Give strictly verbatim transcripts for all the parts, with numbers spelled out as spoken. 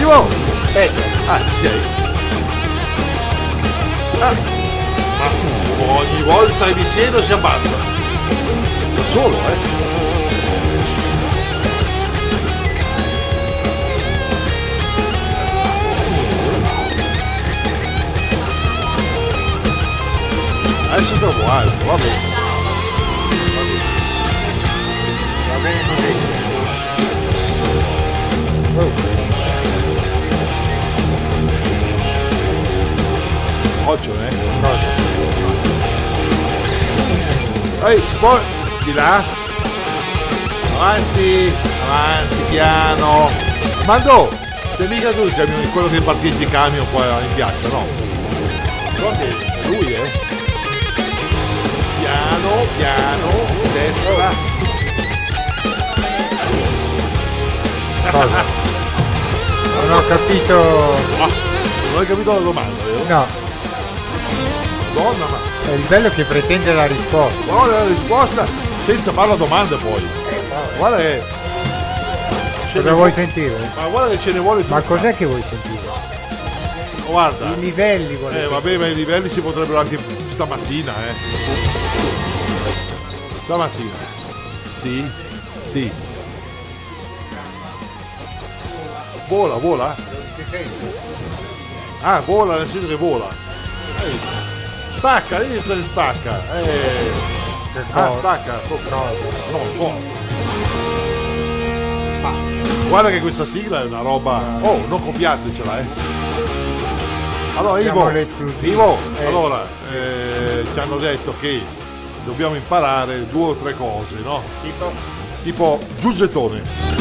Ivo! Aspetta. Ah, ci sei. Ah. Ma ogni volta che mi siedo si abbassa. Da solo, eh. Adesso trovo alto, va bene. Va bene così. Oh. Occhio, eh? Ehi, poi di là. Avanti, avanti, piano. Mando, sei mica tu il camion, quello che parcheggi i camion qua in piazza, no? Guarda che è lui, eh? Piano, piano, destra. Cosa? Non ho capito. Ah, non hai capito la domanda, vero? No. Donna, ma... È il bello che pretende la risposta. No, la risposta senza fare la domanda poi. Guarda che... Cosa vuoi sentire? Ma guarda che ce ne vuole tutto. Ma cos'è che vuoi sentire? Guarda. I livelli vuole Eh, sentire. vabbè, ma i livelli si potrebbero anche stamattina, eh. Stamattina. Sì, sì. Vola, vola? Che senso? Ah, vola nel senso che vola. Eh, spacca, l'inizio di spacca. Eh. Ah, spacca. No, so. Ma guarda che questa sigla è una roba. Oh, non copiatecela, eh. Allora, Ivo, Ivo eh. allora, eh, ci hanno detto che dobbiamo imparare due o tre cose, no? Tipo? Tipo, giù il gettone.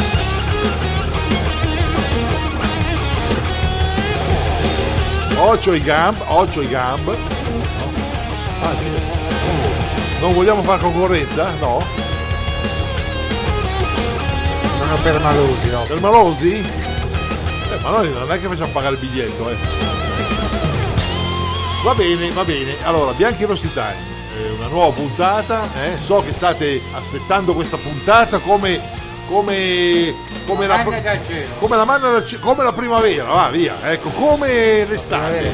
Occhio i gamb, occhio i gamb. No? Ah, sì. Non vogliamo fare concorrenza? No? Sono permalosi, no? Permalosi? Eh, ma noi non è che facciamo pagare il biglietto, eh. Va bene, va bene. Allora, Bianchi Rossitani, eh, una nuova puntata, eh. So che state aspettando questa puntata come come come la, manna dal cielo. come la manna dal cielo, come la primavera, va via, ecco, come l'estate.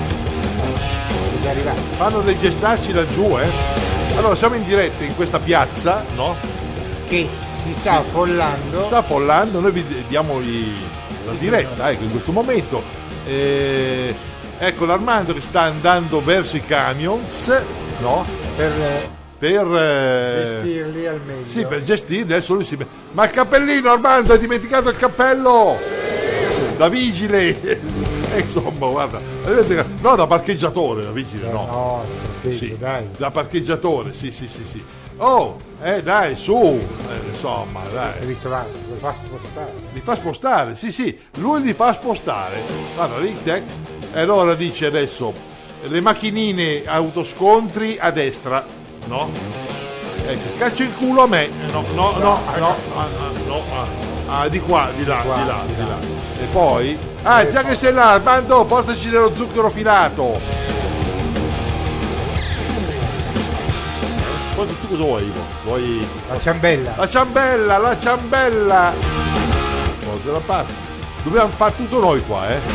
Fanno dei gestacci laggiù, eh. Allora, siamo in diretta in questa piazza, no? Che si sta Sì. affollando. Si sta affollando, noi vi diamo i, la diretta, ecco, in questo momento. Eh, ecco l'Armando che sta andando verso i camions, no? Per, per eh, gestirli al meglio. Sì, per gestirli, adesso lui si... Ma il cappellino, Armando, hai dimenticato il cappello! Da vigile! E insomma, guarda, no, da parcheggiatore, da vigile, no. No, parcheggio, sì, dai. da parcheggiatore, sì, sì, sì, sì. Oh, eh dai, su, eh, insomma, dai. Si è visto là, lo fa spostare. Li fa spostare, sì, sì, lui li fa spostare. Guarda, lì, tec. E allora dice adesso, le macchinine autoscontri a destra, no? Ecco, calcio il culo a me. No, no, no, no, ah, no, ah, ah, di qua, di là, di là, di là. E poi, ah, già che sei là, Armando, portaci dello zucchero filato. Poi tu cosa vuoi, Ivo? Vuoi... La ciambella. La ciambella, la ciambella. Cosa la parte? Dobbiamo fare tutto noi qua, eh.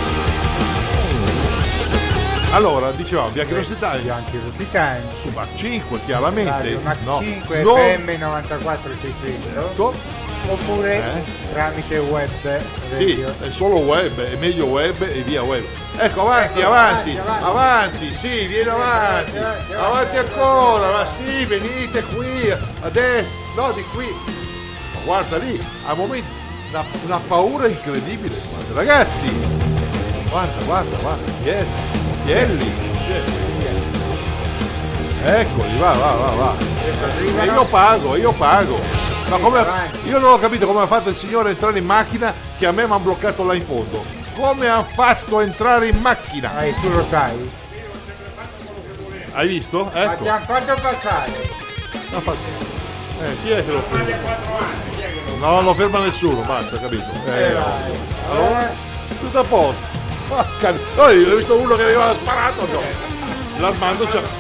Allora, dicevamo, Bianchi Rossitani. Bianchi Rossitani. Su Mac cinque, chiaramente. Radio Mac no. cinque, no. F M novantaquattro seicento. Certo. Oppure Eh? tramite web. Sì, radio. è solo web, è meglio web e via web. Ecco, avanti, Ecco, avanti, avanti, avanti, avanti, sì, vieni avanti, avanti, avanti, avanti ancora, ma sì, venite qui, adesso, no, di qui. Ma guarda lì, a momenti, una, una paura incredibile, guarda, ragazzi, guarda, guarda, guarda, vieni, vieni, vieni. Eccoli, va, va, va, va. E io pago, io pago. Ma come, io non ho capito come ha fatto il signore a entrare in macchina che a me mi hanno bloccato là in fondo. Come ha fatto a entrare in macchina? Ah, e tu lo sai? Hai visto? Ma Ecco. ti hanno fatto passare. Ha fatto. Eh, chi è che lo ferma? No, non lo ferma nessuno, basta, capito? Eh, Eh, allora, tutto a posto. Porca... Oh, io ho visto uno che aveva sparato, no. L'Armando c'ha...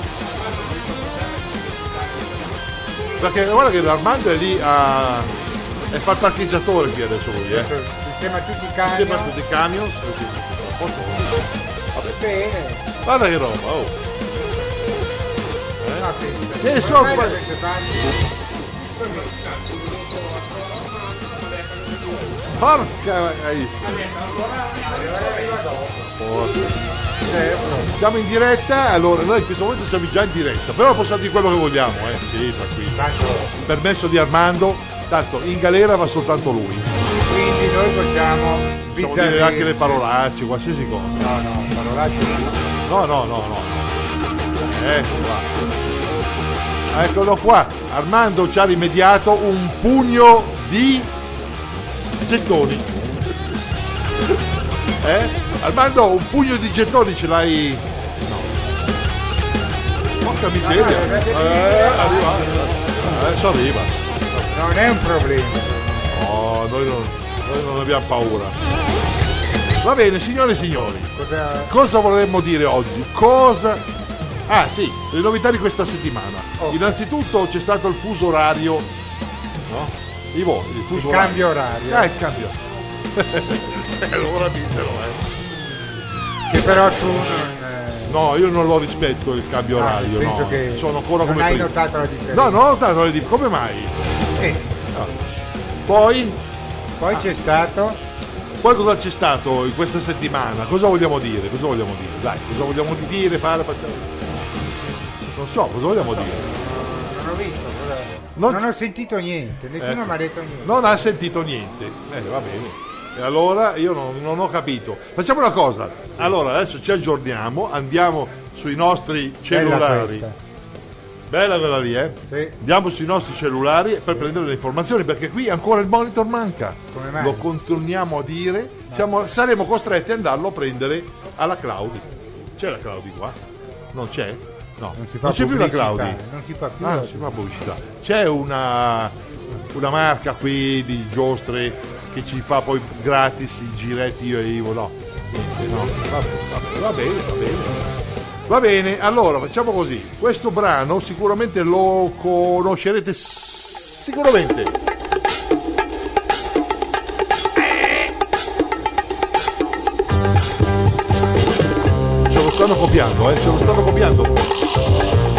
Perché guarda che l'Armando è lì a... è fa il parcheggiatore qui adesso lui, eh. Si sistema tutti i sistema camion. tutti i camion, a posto così. Vabbè, Bene. guarda che roba, oh. No, sì, Che sì. so- Ormai da queste parti- Porca hai siamo in diretta, allora noi in questo momento siamo già in diretta, però possiamo dire quello che vogliamo, eh. Sì, tranquillo. Tanto, Permesso di Armando, tanto in galera va soltanto lui. quindi noi possiamo Possiamo dire sbizzarrirci. anche le parolacce, qualsiasi cosa. No, no, parolacce no. No, no, no, no. Ecco qua. Eccolo qua. Armando ci ha rimediato un pugno di gettoni. Eh? Armando, un pugno di gettoni ce l'hai? No. Porca miseria. Eh, arriva. Adesso arriva. Non è un problema. No, noi non, noi non abbiamo paura. Va bene, signore e signori. Cosa... Cosa vorremmo dire oggi? Cosa... Ah sì, le novità di questa settimana. Ok. Innanzitutto c'è stato il fuso orario, no? Ivo, il fuso Il cambio orario. Ah, il cambio. Allora ditelo, eh. Che però tu non... eh, No, io non lo rispetto il cambio ah, orario, nel senso no. che Sono ancora non come hai prima. notato la differenza. No, non ho notato la differenza. Come mai? Eh, Poi, poi c'è stato... poi cosa c'è stato in questa settimana? Cosa vogliamo dire? Cosa vogliamo dire? Dai, cosa vogliamo dire? Fare, facciamo. Non so, cosa vogliamo dire? Non ho visto. cosa- Non Non, c- ho sentito niente. Nessuno Ecco. mi ha detto niente. Non ha sentito niente. Eh, va bene. E allora io non, non ho capito. Facciamo una cosa. Allora, adesso ci aggiorniamo, andiamo sui nostri Bella cellulari. questa. Bella quella lì, eh? Sì. Andiamo sui nostri cellulari per prendere le informazioni, perché qui ancora il monitor manca. Come mai? Lo continuiamo a dire. Siamo- saremo costretti ad andarlo a prendere alla Claudi. C'è la Claudi qua? Non c'è? No, Non si fa c'è più la pubblicità, Claudi. non si fa più Ah, la- non si fa pubblicità. C'è una, una marca qui di giostre che ci fa poi gratis i giretti io e Ivo. No, niente, no. Vabbè, vabbè, va bene, va bene. Va bene, allora facciamo così. Questo brano sicuramente lo conoscerete s- sicuramente. Ce lo stanno copiando, eh, ce lo stanno copiando.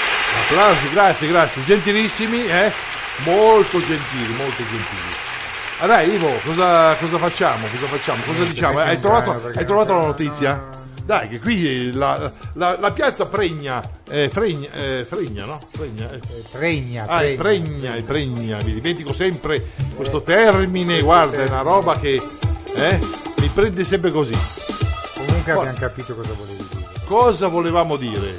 Applausi, grazie, grazie, gentilissimi, eh? Molto gentili, molto gentili. Ah, dai, Ivo, cosa, cosa facciamo? Cosa facciamo? Cosa diciamo? Hai trovato, hai trovato la notizia? Dai, che qui la, la, la piazza pregna, eh, fregna, eh, fregna, no? Fregna, eh. Pregna, Ah, è pregna, è pregna, mi dimentico sempre questo termine, guarda, è una roba che eh, mi prende sempre così. Comunque abbiamo capito cosa volevi dire. Cosa volevamo dire?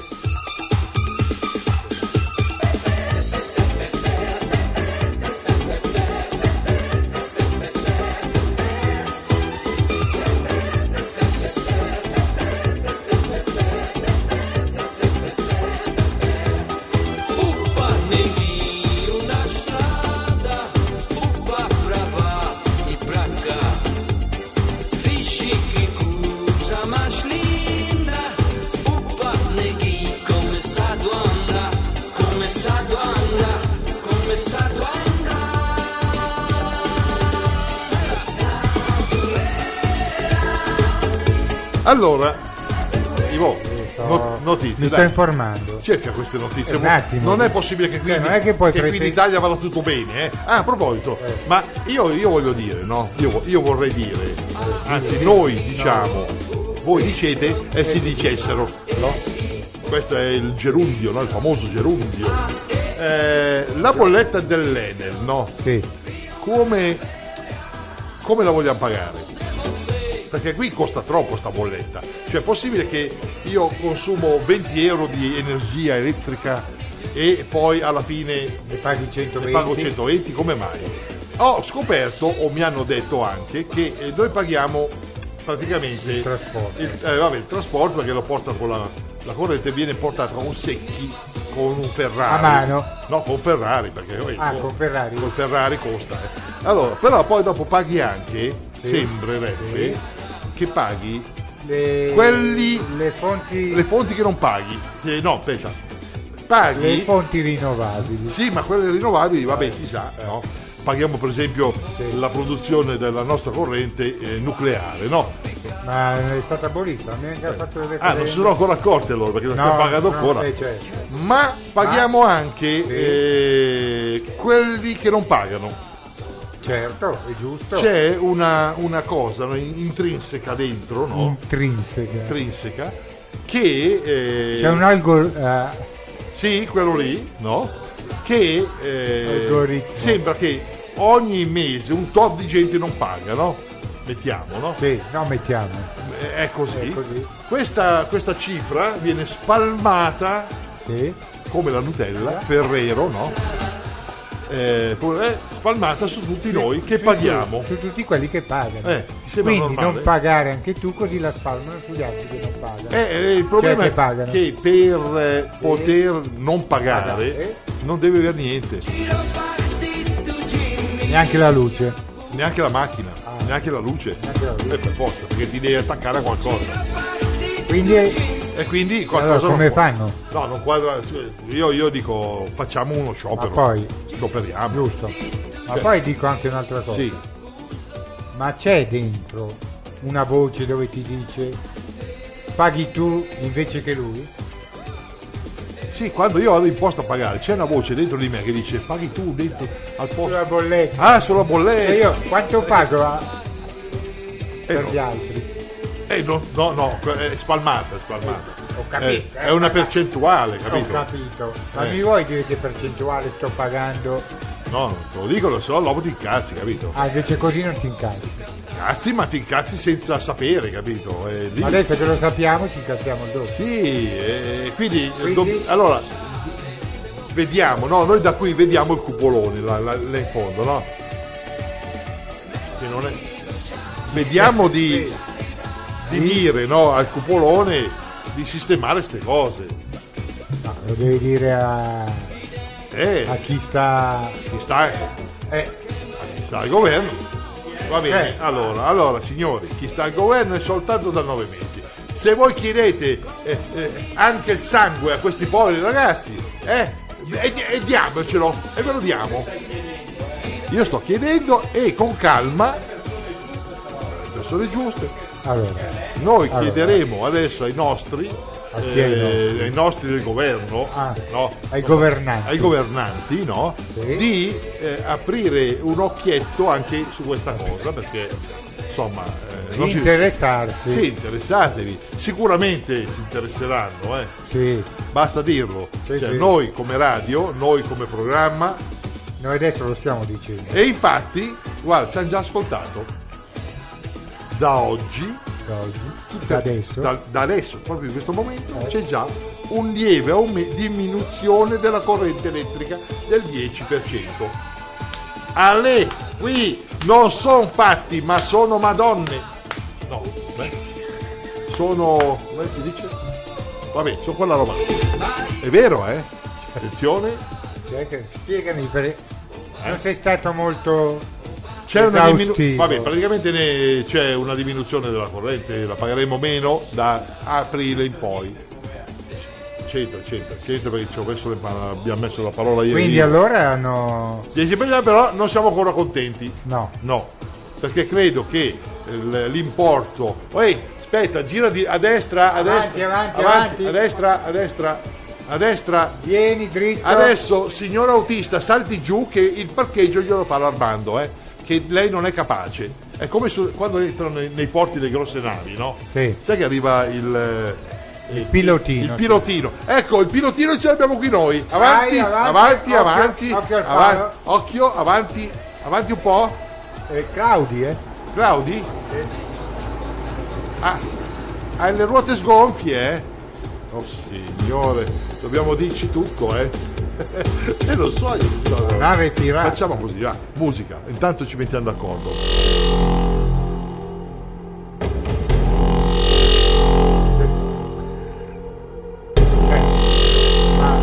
Allora, Ivo, no, notizie. Mi sto dai. informando. Cerca queste notizie. Eh, un attimo. Non è possibile che qui, Cioè, non è che poi che qui in pretend- Italia vada tutto bene. Eh? Ah, a proposito, Eh. ma io, io voglio dire, no? Io, io vorrei dire, anzi noi diciamo, voi dicete e si dicessero, no? Questo è il gerundio, no? Il famoso gerundio. Eh, la bolletta dell'Enel, no? Sì. Come, come la vogliamo pagare? Perché qui costa troppo sta bolletta. Cioè è possibile che io consumo venti euro di energia elettrica e poi alla fine Ne paghi centoventi. ne pago centoventi? Come mai? Ho scoperto, o mi hanno detto anche, che eh, noi paghiamo praticamente Il trasporto. il, eh, vabbè, il trasporto, perché lo porta con la, la corrente, viene portata con un secchi, con un Ferrari. A mano? No, con Ferrari, perché eh, Ah, con Ferrari. col Ferrari costa. eh. Allora, però poi dopo paghi anche, Sì. sembrerebbe, Sì. che paghi Le, quelli- le fonti le fonti che non paghi. Eh, no, aspetta. Paghi. le fonti rinnovabili. Sì, ma quelle rinnovabili, vabbè, si sa, no? Paghiamo per esempio Sì. la produzione della nostra corrente eh, nucleare, no? Ma è stata abolita, mi hanno fatto le Ah, non si sono ancora accorti allora, perché non stiamo pagando no, ancora. eh, certo. Ma paghiamo anche Sì. eh, quelli che non pagano. Certo, è giusto. C'è una, una cosa, no, intrinseca dentro, no? Intrinseca. Intrinseca, che... eh, C'è un algol eh, Sì, quello lì, no? Che eh, Algoritmo. sembra che ogni mese un tot di gente non paga, no? Mettiamo, no? sì, no, mettiamo. Eh, È così. È così. Questa, questa cifra viene spalmata Sì. come la Nutella, Ferrero, no? Eh, come- eh, spalmata su tutti noi che Su- paghiamo. Su tutti quelli che pagano. Eh, ti sembra Quindi normale? non pagare anche tu, così la spalmano sugli altri che non pagano. Eh, eh, il problema Cioè, che è pagano. che per eh, poter non pagare Pagare. non deve avere niente, Neanche la luce. neanche la macchina, neanche la luce. Neanche la luce. Eh, per forza, perché ti devi attaccare a qualcosa. Quindi eh, E quindi allora, qualcosa non come può- fanno? No, non quadra. Io, io dico facciamo uno Ma sciopero. poi, Scioperiamo. giusto. Ma Cioè- poi dico anche un'altra cosa. Sì. Ma c'è dentro una voce dove ti dice paghi tu invece che lui? Sì, quando io vado in posta a pagare, c'è una voce dentro di me che dice paghi tu dentro al posto. Sulla bolletta. Ah, sulla E bolletta. io quanto pago a- Eh, per no. gli altri? Eh, no, no, no, è spalmata, è spalmata. Ho capito. Eh, è una percentuale, Ho capito? capito. Ma Eh. mi vuoi dire che percentuale sto pagando? No, non te lo dico, lo so, dopo ti incazzi, capito? Ah, invece così non ti incazzi. Cazzi, ma ti incazzi senza sapere, capito? Eh, lì- Ma adesso che lo sappiamo ci incazziamo il doppio. Sì, eh, quindi, Quindi? do- allora vediamo, no? Noi da qui vediamo il cupolone là, là- là in fondo, no? Che non è... Vediamo di, di dire, no, al cupolone di sistemare ste cose. No, lo devi dire a, Eh, a chi sta. chi sta, Eh, chi sta al governo. Va bene, Eh. allora, allora signori, chi sta al governo è soltanto da nove mesi. Se voi chiedete eh, eh, anche il sangue a questi poveri ragazzi, eh, e, e diamocelo, e ve lo diamo. Io sto chiedendo e con calma, le persone giuste, allora, noi Allora. chiederemo adesso ai nostri A chi è i nostri? ai nostri del governo, Ah, no? ai governanti. ai governanti, no? Sì. Di eh, aprire un occhietto anche su questa cosa, perché insomma eh, non Di si- interessarsi. sì, interessatevi, sicuramente si interesseranno, eh. Sì. Basta dirlo. Sì, Cioè, sì. noi come radio, noi come programma, Noi adesso lo stiamo dicendo. e infatti, guarda, ci hanno già ascoltato. Da oggi, Da oggi, da adesso. da, da adesso, proprio in questo momento, c'è già un lieve aume- diminuzione della corrente elettrica del dieci per cento. Ale, qui non sono fatti, ma sono madonne. No, beh, sono, come si dice? Vabbè, sono quella roba. È vero, eh? Attenzione. Cioè che spiegami per... Non sei stato molto C'è una esaustivo. diminu- vabbè, praticamente ne- c'è una diminuzione della corrente, la pagheremo meno da aprile in poi. C'entra, c'entra, c'entra perché ci ho messo le pa- abbiamo messo la parola ieri. Quindi allora hanno... dieci per cento, però non siamo ancora contenti. No. No, perché credo che l- l'importo. Ehi, aspetta, gira di- a destra, a Avanti, destra, avanti, avanti. a destra, a destra, a destra. Vieni dritto. Adesso, signor autista, salti giù che il parcheggio glielo fa l'Armando, eh, che lei non è capace. È come su- quando entrano nei, nei porti delle grosse navi, no? Sì. Sai che arriva il, eh, Il pilotino. il pilotino. Ecco, il pilotino ce l'abbiamo qui noi. Avanti, Vai, avanti, avanti, avanti, occhio- occhio al avanti, faro. occhio, avanti, avanti un po'. Eh, Claudi, eh? Claudi? Ah, hai le ruote sgonfie, eh? Oh signore, dobbiamo dirci tutto, eh? E lo so io. no, no. Nave tirata. Facciamo così, va, musica, intanto ci mettiamo d'accordo. Cioè, ma...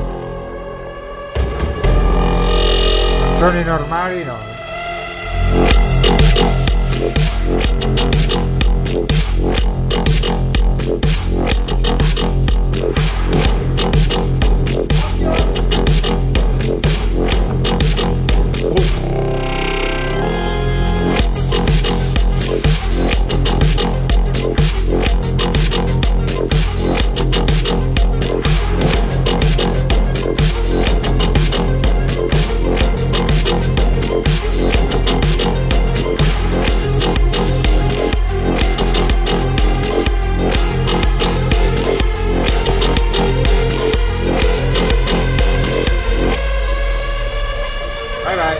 Canzoni normali no. Vai vai.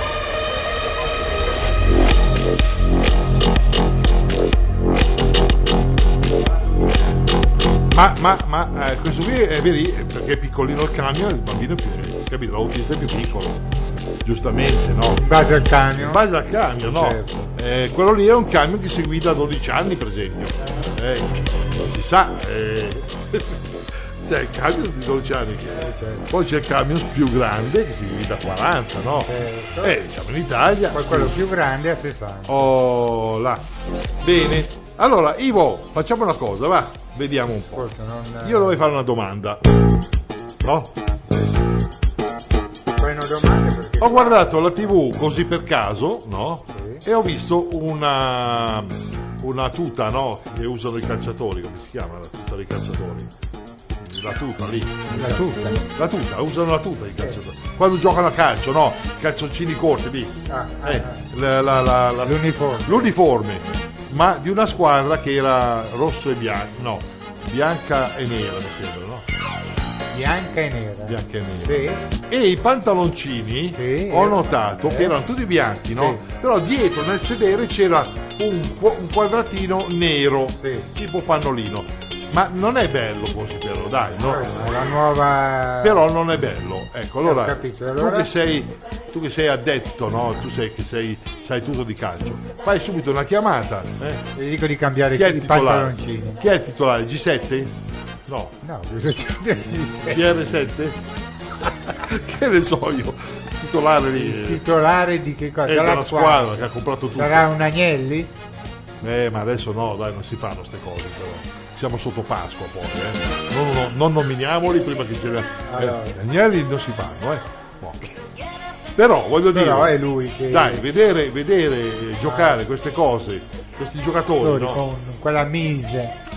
Ma, ma, ma, eh, questo qui è vedi, perché è piccolino il camion, il bambino è più, eh, capito, l'autista è più piccolo, giustamente, no? In base al camion. Base al camion, no? Certo. Eh, quello lì è un camion che si guida a dodici anni, per esempio. Eh, si sa, eh, c'è il camion di dodici anni, che- certo. poi c'è il camion più grande che si guida a quaranta, no? Certo. Eh, siamo in Italia. Poi quello più grande a sessanta. Oh, là. Bene. Allora, Ivo, facciamo una cosa, va? Vediamo un po'. Ascolta, non... Io dovrei fare una domanda. No? Fai una domanda perché... Ho guardato la tivù così per caso, no? Sì. E ho visto una, una tuta, no? Che usano i calciatori, come si chiama la tuta dei calciatori? La tuta lì. La tuta. La tuta, usano la tuta i calciatori. Quando giocano a calcio, no? Calzoncini corti lì. Ah, ah, Eh, ah. la- la- la- la- L'uniforme. l'uniforme, ma di una squadra che era rosso e bianco, no, bianca e nera mi sembra, no? Bianca e nera. Bianca e nera. Sì. E i pantaloncini Sì, ho eh. notato Eh. che erano tutti bianchi, no? Sì. Però dietro nel sedere c'era un, qu- un quadratino nero, Sì. tipo pannolino. Ma non è bello così però, dai, no? Eh, La nuova... Però non è bello. Ecco, allora, Ho capito, allora- tu che sei tu che sei addetto, no? Tu sei che sei sai tutto di calcio. Fai subito una chiamata, eh? Gli dico di cambiare Chi è il i titolare? pantaloncini. Chi è il titolare? G sette? No. No, bisogna cambiare di sé. G R sette? Che ne so io. Titolare lì. Titolare di che cosa? È Dalla della squadra che ha comprato tutto. Sarà un Agnelli? Eh, ma adesso no, dai, non si fanno queste cose però. Siamo sotto Pasqua poi, eh. Non, non- non nominiamoli prima che ce ne. Allora. Eh, Agnelli non si fanno, eh. No. Però voglio dire. Però è lui che... Dai, vedere, vedere eh, giocare queste cose, questi giocatori, Con no? con quella mise.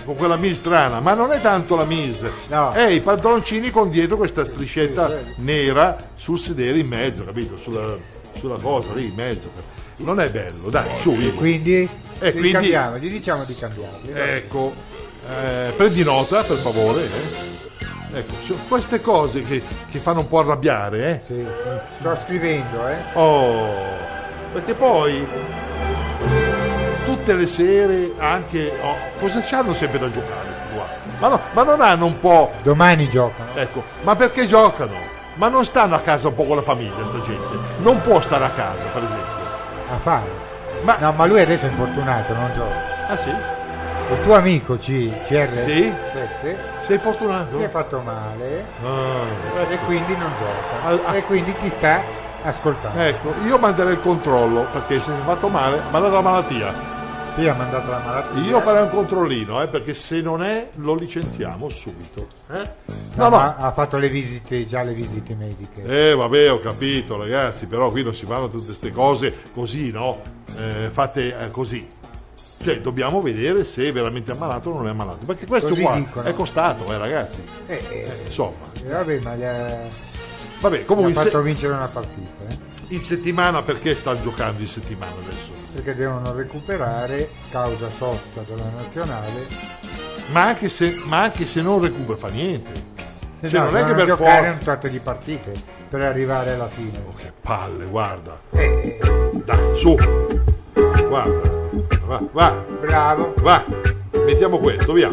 con quella mise strana, ma non è tanto la mise, No. è i pantaloncini con dietro questa striscetta Sì, sì. nera sul sedere in mezzo, capito? Sulla, sulla cosa lì in mezzo. Non è bello, dai, su, Ivo. Quindi, Eh, li quindi- cambiamo, gli diciamo di cambiarli. va? Ecco, eh, prendi nota per favore. eh. Ecco, sono queste cose che, che fanno un po' arrabbiare, eh. Sì, sto scrivendo, eh. Oh, perché poi tutte le sere anche oh, cosa c'hanno sempre da giocare sti qua? Ma, no, ma non hanno un po', Domani giocano. ecco, ma perché giocano? Ma non stanno a casa un po' con la famiglia sta gente? Non può stare a casa, per esempio. A fare. Ma No, ma lui adesso è infortunato, non gioca. ah sì? Il tuo amico C, C R Sì? sette Sei fortunato? si è fatto male Ah, e quindi non gioca. Ah, ah. E quindi ti sta ascoltando. ecco, io manderei il controllo perché se si è fatto male, ha mandato la malattia. Sì, ha mandato la malattia. Io farei un controllino, eh, perché se non è lo licenziamo subito. Eh? No, No, no. ma ha fatto le visite, già le visite mediche. Eh, vabbè, ho capito, ragazzi, però qui non si fanno tutte queste cose così, no? Eh, fatte eh, così. Cioè, dobbiamo vedere se è veramente ammalato o non è ammalato. Perché questo Così qua dicono. è costato, eh, ragazzi. Eh, eh, Insomma. eh, vabbè, ma gli ha, Vabbè, gli ha comunque in, fatto se- vincere una partita, eh? in settimana, perché sta giocando in settimana adesso? Perché devono recuperare causa sosta della nazionale. Ma anche se, ma anche se non recupera fa niente. Eh Cioè, no, non è che devono per giocare forza. un tot di partite per arrivare alla fine. Che palle, guarda. Eh, Dai, su. Guarda. Va, va, bravo. va. Mettiamo questo, via.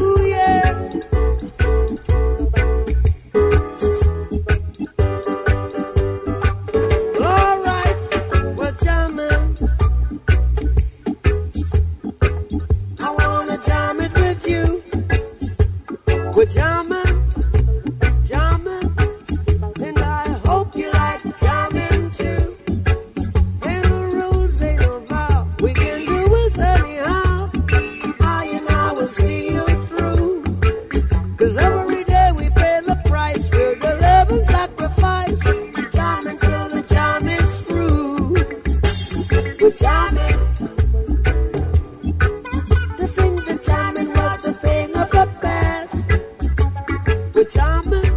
All right, well, jamming. I wanna jam it with you. We're jamming, jamming, and I hope you like jamming too. And the rules ain't about we can do it anyhow. I and I will see you through. 'Cause every day we pay the price. We're the living sacrifice. Jamming till the jam is through. We're jamming. To think that jamming was a thing of the past. We're jamming.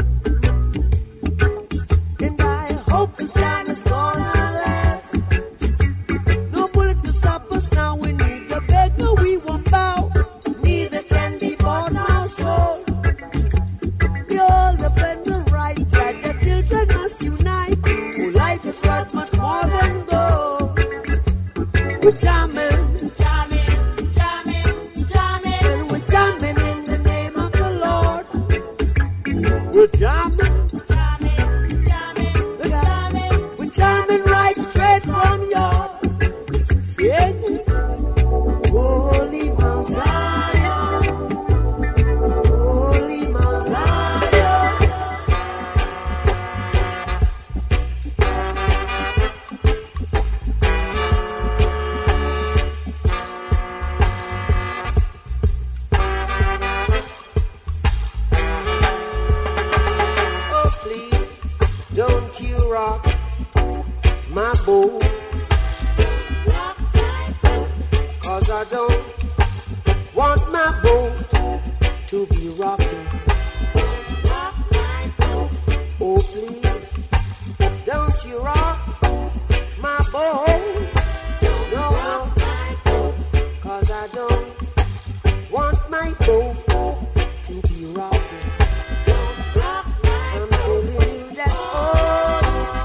And I hope this jam is gonna last. No bullet can stop us now. We need to beg, no, we won't bow. Neither can be bought nor sold. We all defend the right. Judge our children must unite. Oh, life is worth much more than gold. We're jamming, jamming, jamming, jamming, and we're jamming in the name of the Lord. We're jamming, jamming, jamming, we're jamming, we're jamming right straight from your singing. Holy Mount Zion, Holy Mount Zion. Oh, please, don't you rock my boat. 'Cause I don't want my boat to be rocking. Oh, please, don't you rock my boat. No, no, 'cause I don't want my boat to be rocking. I'm telling you that, oh,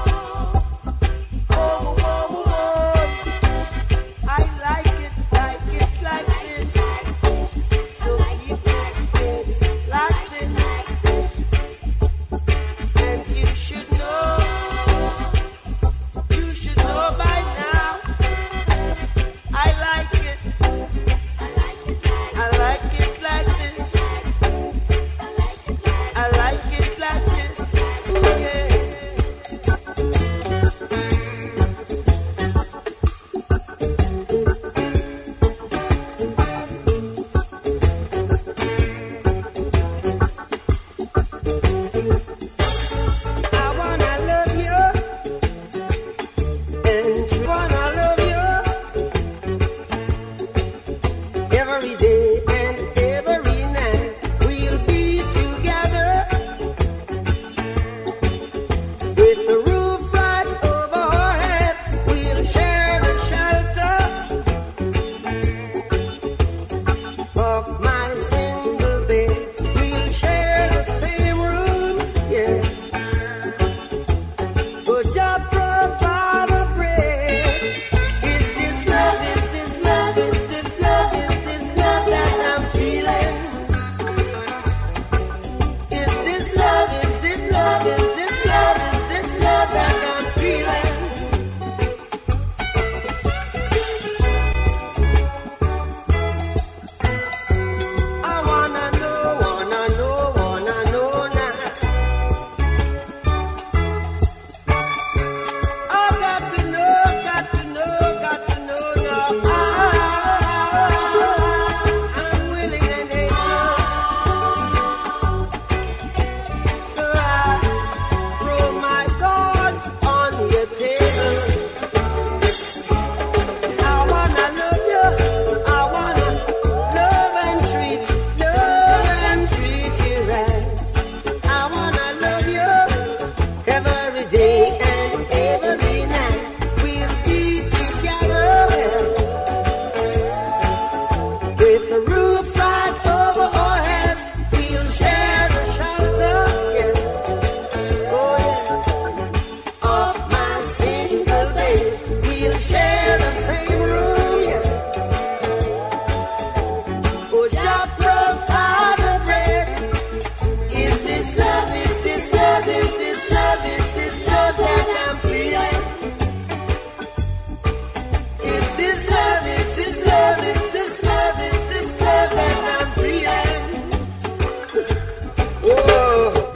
oh, oh, oh, oh, I like it, like it, like this. So keep it steady, like this.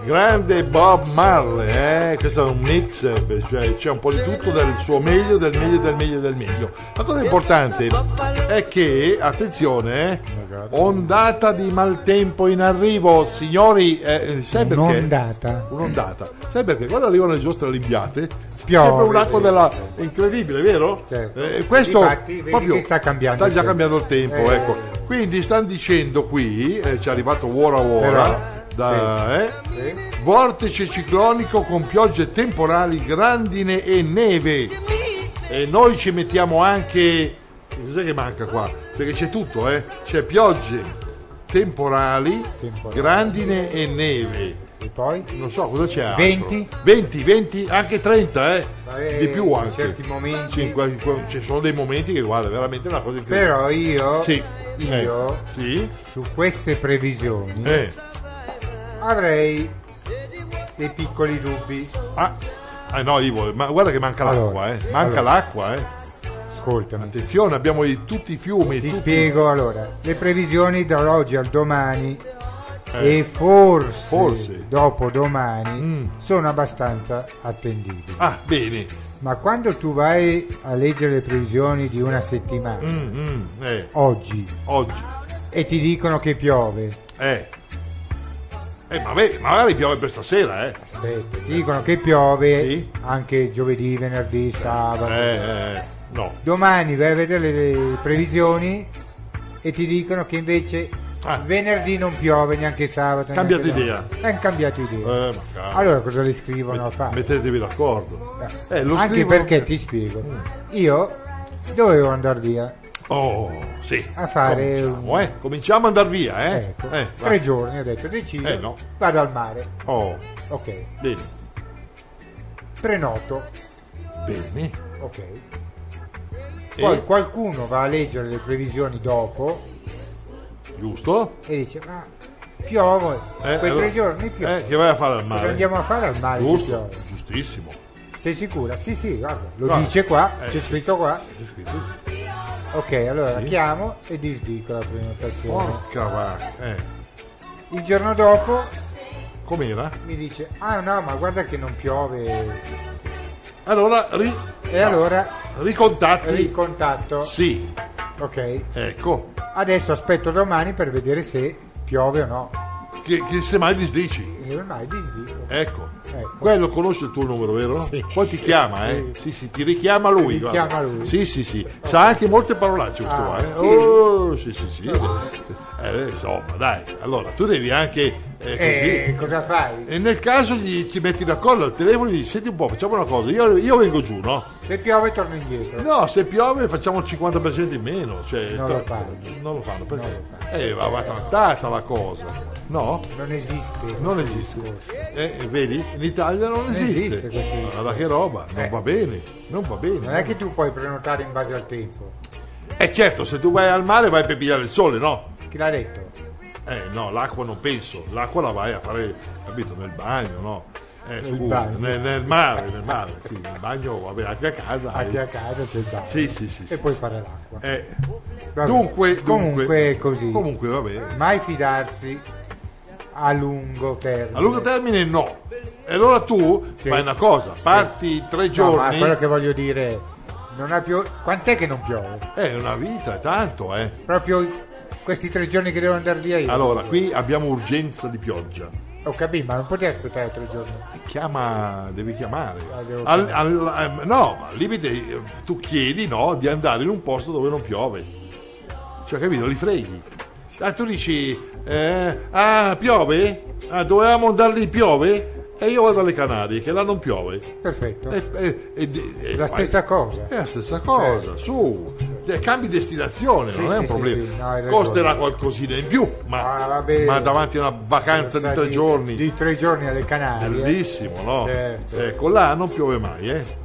grande Bob Marley, eh? Questo è un mix, eh, cioè c'è un po' di tutto del suo meglio, del meglio, del meglio, del meglio. La cosa importante è che, attenzione, eh, ondata di maltempo in arrivo, signori, eh, sai perché? Un'ondata. Un'ondata. Sai perché? Quando arrivano le giostre olimpiate, Piove, sempre un'acqua sì. della... è incredibile, vero? Certo. Eh, questo Infatti, vedi proprio che sta cambiando sta il già tempo. cambiando il tempo, Eh. ecco. Quindi stanno dicendo qui, eh, ci è arrivato Wora Wora, Però, da, eh, Sì. vortice ciclonico con piogge temporali, grandine e neve. E noi ci mettiamo anche, cos'è che manca qua? Perché c'è tutto, eh? C'è piogge temporali, Temporali. grandine e neve. E poi? Non so cosa c'è altro. venti? venti, venti, anche trenta, eh? Vabbè, Di più in anche. certi momenti. Sì, qua- qua- ci sono dei momenti che guarda, veramente è una cosa incredibile. Però io, Sì. io Eh, sì. su queste previsioni Eh. avrei dei piccoli dubbi. Ah. Ah, no, Ivo, ma guarda che manca l'acqua, Allora, eh. Manca allora. l'acqua, eh. Ascoltami. Attenzione, abbiamo i- tutti i fiumi, Ti tutti... spiego allora, le previsioni dall'oggi al domani Eh. e forse, Forse. dopo domani Mm. sono abbastanza attendibili. Ah, bene. Ma quando tu vai a leggere le previsioni di una settimana, Mm, mm, eh. oggi, Oggi. e ti dicono che piove, Eh. Eh, vabbè, magari piove per stasera, eh. aspetta, ti dicono che piove Sì. anche giovedì, venerdì, sabato. Eh, eh, no. Domani vai a vedere le, le previsioni e ti dicono che invece Ah. venerdì non piove neanche sabato. Cambiate neanche idea. domenica. Hanno cambiato idea. Eh, ma cavolo. Allora cosa le scrivono a fare? Mettetevi d'accordo. Eh, Eh, lo Anche scrivono- perché ti spiego, io dovevo andare via, Oh, sì. A fare Cominciamo, un- eh. Cominciamo ad andare via, eh. ecco, Eh, tre vai. giorni ho detto, deciso, Eh, no. vado al mare, Oh, ok, bene. prenoto, Bene. ok. Poi E- qualcuno va a leggere le previsioni dopo Giusto? e dice, ma piove, Eh, quei allora- tre giorni piove. Eh, che vai a fare al Cosa mare? andiamo a fare al mare se Giusto, piove? giustissimo. Sei sicura? Sì, sì, guarda, lo Guarda, dice qua, eh, c'è sì, scritto qua. C'è scritto. Ok, allora Sì. chiamo e disdico la prenotazione. Porca vacca. Eh. Il giorno dopo Com'era? mi dice, ah no, ma guarda che non piove. Allora, ri... E allora ricontatti. ricontatto. Sì, Ok, ecco. adesso aspetto domani per vedere se piove o no. Che, che se mai disdici. E ormai disdico. Ecco. Ecco. Quello conosce il tuo numero, vero? Sì. Poi ti chiama, eh? Sì, sì, ti richiama lui. Ti guarda. richiama lui. Sì, sì, sì. Sa anche molte parolacce questo Ah, qua, eh? sì? Oh, sì, sì, sì. Eh, insomma, dai. Allora, tu devi anche eh, così. E cosa fai? E nel caso gli ci metti d'accordo al telefono e gli dici, senti un po', facciamo una cosa, io, io vengo giù, no? Se piove torno indietro. No, se piove facciamo il cinquanta per cento in meno. Cioè, Non tra- lo fanno. Non lo fanno, perché? Non lo fanno. Eh, va, va trattata la cosa. No? Non esiste. Non questo esiste. discorso. Eh, vedi? In Italia non esiste. esiste questo discorso. Guarda che roba, non Eh. va bene, non va bene. Non è che tu puoi prenotare in base al tempo. Eh certo, se tu vai al mare vai per pigliare il sole, no? Chi l'ha detto? Eh no, l'acqua non penso, l'acqua la vai a fare, capito, nel bagno, no? Eh, Nel scusa, bagno. nel, nel mare, nel mare, sì, nel bagno, vabbè, anche a casa. Anche eh. a casa c'è il bagno. Sì, sì, sì. E sì. puoi fare l'acqua. Eh, Vabbè. dunque, Comunque dunque, è così. Comunque va bene. Mai fidarsi a lungo termine. A lungo termine no. E allora tu Sì. fai una cosa, parti tre No, giorni. ma quello che voglio dire è, non ha più... Quant'è che non piove? È una vita, è tanto, eh. Proprio questi tre giorni che devo andare via io. Allora, qui abbiamo urgenza di pioggia. Ho capito, ma non potevi aspettare tre giorni. Chiama, devi chiamare. Ah, devo Al- chiamare. al- eh, no, ma al limite tu chiedi no, di andare in un posto dove non piove. Cioè, capito? Li freghi. Ah, tu dici, eh, ah, piove? Ah, dovevamo andare lì, piove? E io vado alle Canarie, che là non piove. Perfetto. E, e- e- e- La vai- stessa cosa. È la stessa cosa, su, eh, cambi destinazione, Sì, non è sì, un sì, problema. sì, no, hai ragione. Costerà qualcosina in più, ma, Ah, va bene. ma davanti a una vacanza di tre giorni, Di tre giorni alle Canarie. bellissimo, no? Certo. Ecco, là non piove mai, eh?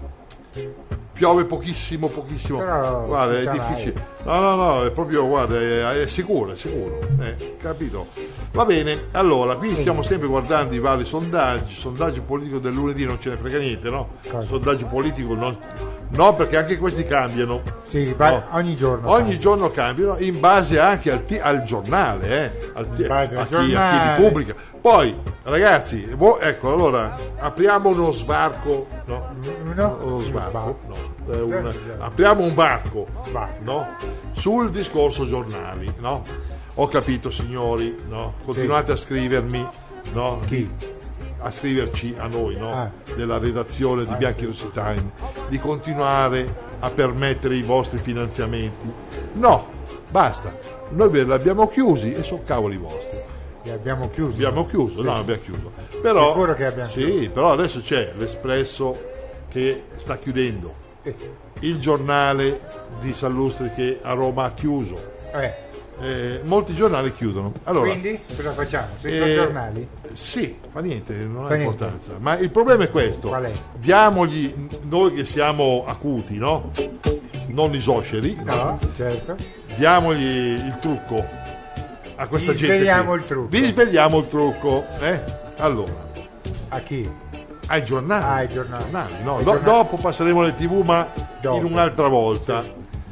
Piove pochissimo, pochissimo. Però, guarda, è non sa difficile. No, no, no, è proprio, guarda, è, è sicuro, è sicuro. Eh, capito? Va bene, allora, qui stiamo sempre guardando i vari sondaggi, sondaggio politico del lunedì non ce ne frega niente, no? Cosa? Sondaggio politico non, no, perché anche questi cambiano. Sì, va- No. ogni giorno. Ogni cambia. giorno cambiano in base anche al, ti- al giornale, eh? al ti- In base al a, chi, a chi giornale. li pubblica. Poi, ragazzi, vo- ecco, allora, apriamo uno sbarco, no? Uno? Uno sbarco, no? Eh, un- Sì. apriamo un varco, Varco. no? Sul discorso giornali, no? Ho capito, signori, no? Continuate a scrivermi, no? Chi? A scriverci a noi, no? Ah. Della redazione di Ah, Bianchi sì. Rossi Time, di continuare a permettere i vostri finanziamenti. No, basta. Noi ve l'abbiamo chiusi e sono cavoli vostri. Li abbiamo chiusi. Abbiamo chiuso, Sì. no, abbiamo chiuso. Però, Sicuro che abbiamo sì, però adesso c'è l'Espresso che sta chiudendo, Eh, il giornale di Sallustri che a Roma ha chiuso, eh, eh, molti giornali chiudono. Allora, Quindi cosa facciamo? Senza eh, giornali? Sì, fa niente, non ha Fa niente. importanza. Ma il problema è questo: Qual è? diamogli, noi che siamo acuti, no? Non isoceri, No, certo. diamogli il trucco a questa Vi gente. svegliamo qui. il trucco. Vi svegliamo il trucco, eh? Allora, A chi? ai giornali. Ah, ai giornali. no? Ai Do- giornali. Dopo passeremo alle tivù, ma Dopo. in un'altra volta.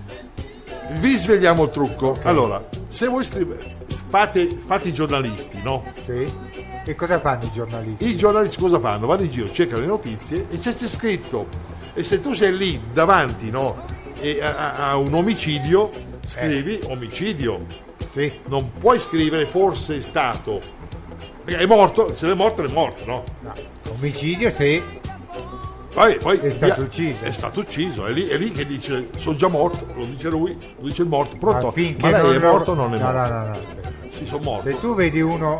Vi svegliamo il trucco. Allora, se voi scrivete, fate, fate i giornalisti, no? Sì. E cosa fanno i giornalisti? I giornalisti cosa fanno? Vanno in giro, cercano le notizie e se c'è scritto, e se tu sei lì davanti, no? E a, a- a un omicidio, scrivi omicidio. Sì. Non puoi scrivere forse è stato. Perché è morto, se è morto è morto, no? No. Omicidio se Poi, poi È stato via- ucciso. È stato ucciso, è lì, è lì che dice sono già morto, lo dice lui, lo dice il morto, ma pronto. finché Ma lei non è lo- morto o non è no, morto? no, no, no, aspetta. Sì, sono morto. Se tu vedi uno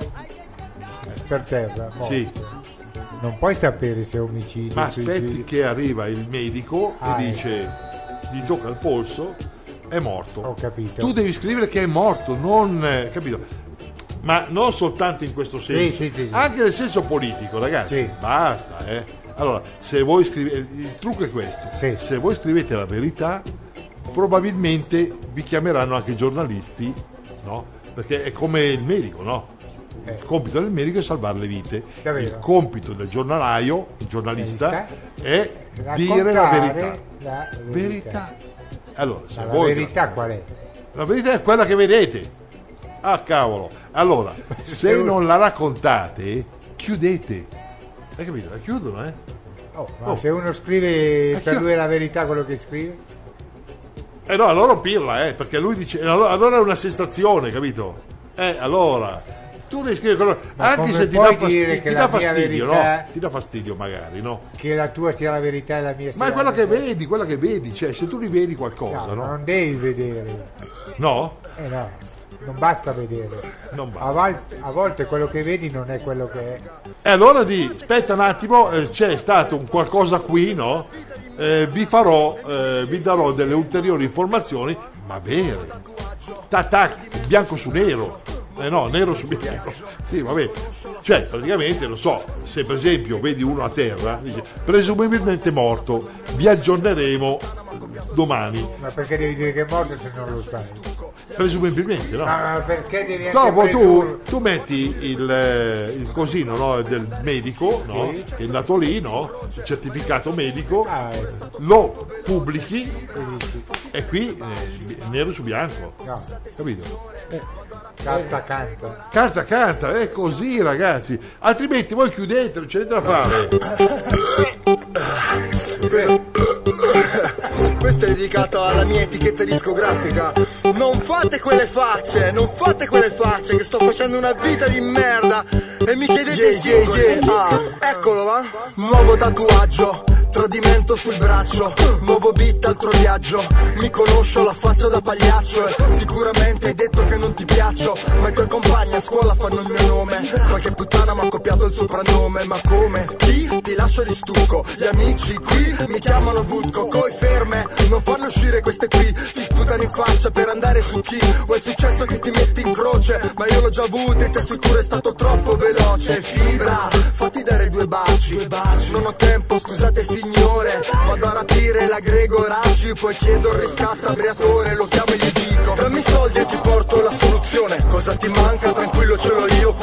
per terra morto, Sì. non puoi sapere se è omicidio. Ma aspetti suicidio. che arriva il medico Ah, e ecco. dice, gli tocca il polso, è morto. Ho capito. Tu devi scrivere che è morto, non eh, capito? Ma non soltanto in questo senso, sì, sì, sì. anche nel senso politico, ragazzi. Sì. Basta, eh. Allora, se voi scrivete, il trucco è questo: Sì. se voi scrivete la verità, probabilmente vi chiameranno anche i giornalisti, no? Perché è come il medico, no? Il Eh. compito del medico è salvare le vite. Davvero? Il compito del giornalaio, il giornalista, è dire la Raccontare verità. la verità. Verità. Allora, se Ma la voi verità qual è? la verità è quella che vedete. Ah, cavolo. Allora, se non la raccontate, chiudete. Hai capito? La chiudono, eh? Oh, ma Oh. se uno scrive Eh, per chi- lui è la verità quello che scrive? Eh no, allora pirla, eh, perché lui dice, allora, allora è una sensazione, capito? Eh, allora, tu devi scrivere quello, Ma anche come se ti puoi dà dire fastidio, che ti la dà mia fastidio, verità- no? Ti dà fastidio magari, no? Che la tua sia la verità e la mia sia Ma è la quella che verità. vedi, quella che vedi, cioè se tu li vedi qualcosa, No, no? non devi vedere. No? Eh no, non basta vedere. Non basta. A, val- a volte quello che vedi non è quello che è. E allora di, aspetta un attimo, eh, c'è stato un qualcosa qui, no? Eh, vi farò, eh, vi darò delle ulteriori informazioni, ma vere. Tac tac, bianco su nero. Eh no, nero su bianco. Sì, vabbè. Cioè, praticamente, lo so, se per esempio vedi uno a terra, dice, presumibilmente morto, vi aggiorneremo domani. Ma perché devi dire che è morto se non lo sai? Presumibilmente, no? Ma perché devi anche Dopo tu, presumere- tu metti il, eh, il cosino, no, del medico, no, Sì. che è nato lì, no, il certificato medico, Ah, ecco. lo pubblichi E dici, e qui eh, nero su bianco, no, capito? carta canta. Carta canta, è così ragazzi, altrimenti voi chiudete, non c'è niente da fare. Questo è dedicato alla mia etichetta discografica. Non fate quelle facce, non fate quelle facce, che sto facendo una vita di merda e mi chiedete Yeah, sì, yeah, yeah. ah, eccolo va. Nuovo tatuaggio, tradimento sul braccio, nuovo beat, altro viaggio. Mi conosco la faccia da pagliaccio e sicuramente hai detto che non ti piaccio, ma i tuoi compagni a scuola fanno il mio nome. Qualche puttana mi ha copiato il soprannome, ma come? Chi? Ti lascio di stucco. Gli amici qui mi chiamano Vudco, coi ferme, non farle uscire queste qui. Ti sputano in faccia per andare su chi? O è successo che ti metti in croce, ma io l'ho già avuto e ti assicuro è stato troppo veloce. Fibra, fatti dare due baci, due baci. Non ho tempo, scusate signore, vado a rapire la Gregoraci, poi chiedo il riscatto al creatore, lo chiamo e gli dico dammi i soldi e ti porto la soluzione. Cosa ti manca? Tranquillo ce l'ho io,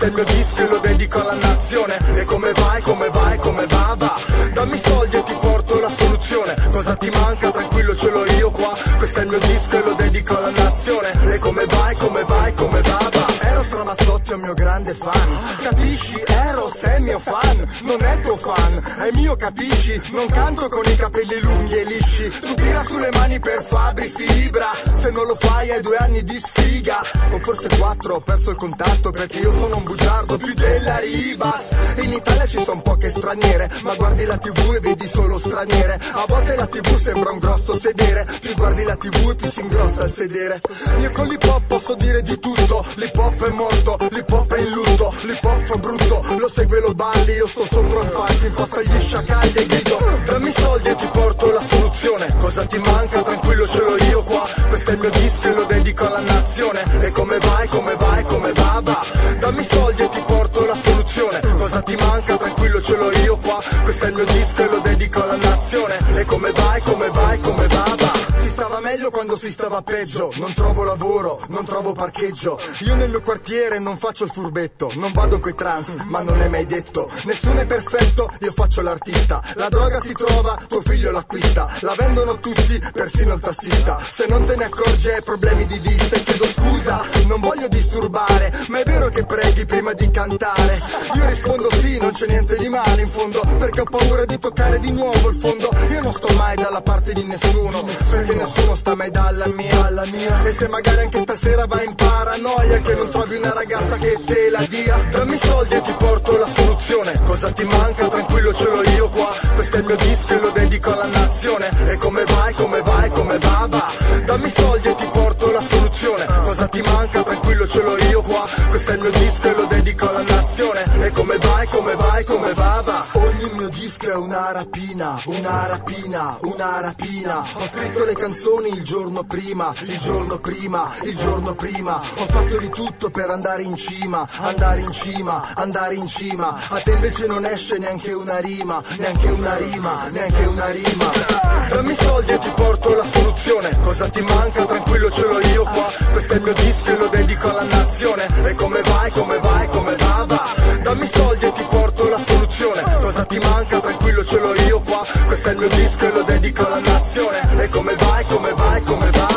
questo è il mio disco e lo dedico alla nazione. E come vai, come vai, come va, va. Dammi soldi e ti porto la soluzione. Cosa ti manca? Tranquillo, ce l'ho io qua. Questo è il mio disco e lo dedico alla nazione. E come vai, come vai, come va, va. Eros Ramazzotti è un mio grande fan. Capisci? Eros è il mio fan. Non è tuo fan, è mio, capisci? Non canto con i capelli lunghi e lisci. Tu tira sulle mani per Fabri Fibra. Se non lo fai hai due anni di sfiga. O forse quattro, ho perso il contatto perché io sono un bugiardo più della Ribas. In Italia ci sono poche straniere, ma guardi la tv e vedi solo straniere. A volte la tv sembra un grosso sedere. Più guardi la tv e più si ingrossa il sedere. Io con l'hip hop posso dire di tutto. L'hip hop è morto, l'hip hop è in lutto. L'hip hop fa brutto, lo segue, lo balli. Io sto sopra un palco, imposta gli sciacalli e grido: dammi soldi e ti porto la soluzione. Cosa ti manca? Tranquillo, ce l'ho io qua. Questo è il mio disco e lo dedico alla nazione. E come vai, come vai, come va, va. Dammi soldi e ti porto la soluzione. Cosa ti manca? Tranquillo, ce l'ho io qua. Questo è il mio disco e lo dedico alla nazione. E come vai, come vai, come va, va. Si stava meglio quando si stava peggio. Non trovo lavoro, non trovo parcheggio. Io nel mio quartiere non faccio il furbetto. Non vado coi trans, ma non è mai detto. Nessuno è perfetto, io faccio l'artista. La droga si trova, tuo figlio l'acquista. La vendono tutti, persino il tassista. Se non te ne accorgi hai problemi di vista. E chiedo scusa, non voglio disturbare, ma è vero che preghi prima di cantare? Io rispondo sì, non c'è niente di male in fondo, perché ho paura di toccare di nuovo il fondo. Io non sto mai dalla parte di nessuno, perché nessuno sta mai dalla mia, alla mia. E se magari anche stasera vai in paranoia, che non trovi una ragazza che te la dia, dammi soldi e ti porto la soluzione. Cosa ti manca? Tranquillo, ce l'ho io qua. Questo è il mio disco e lo dedico alla nazione. E come vai, come vai, come va, va. Dammi soldi e ti porto la soluzione. Cosa ti manca? Tranquillo, ce l'ho io qua. Questo è il mio disco e lo dedico alla nazione. E come vai, come vai, come va, va. Ogni mio disco è una rapina, una rapina, una rapina. Ho scritto le canzoni il giorno prima, il giorno prima, il giorno prima. Ho fatto di tutto per andare in cima, andare in cima, andare in cima. A te invece non esce neanche una rima, neanche una rima, neanche una rima. Dammi soldi e ti porto la soluzione. Cosa ti manca? Tranquillo, ce l'ho io qua. Questo è il mio disco e lo dedico alla nazione. E come vai, come vai, come va, va. Dammi soldi e ti porto la soluzione. Cosa ti manca? Tranquillo, ce l'ho io qua. Questo è il mio disco e lo dedico alla nazione. E come vai, come vai, come va,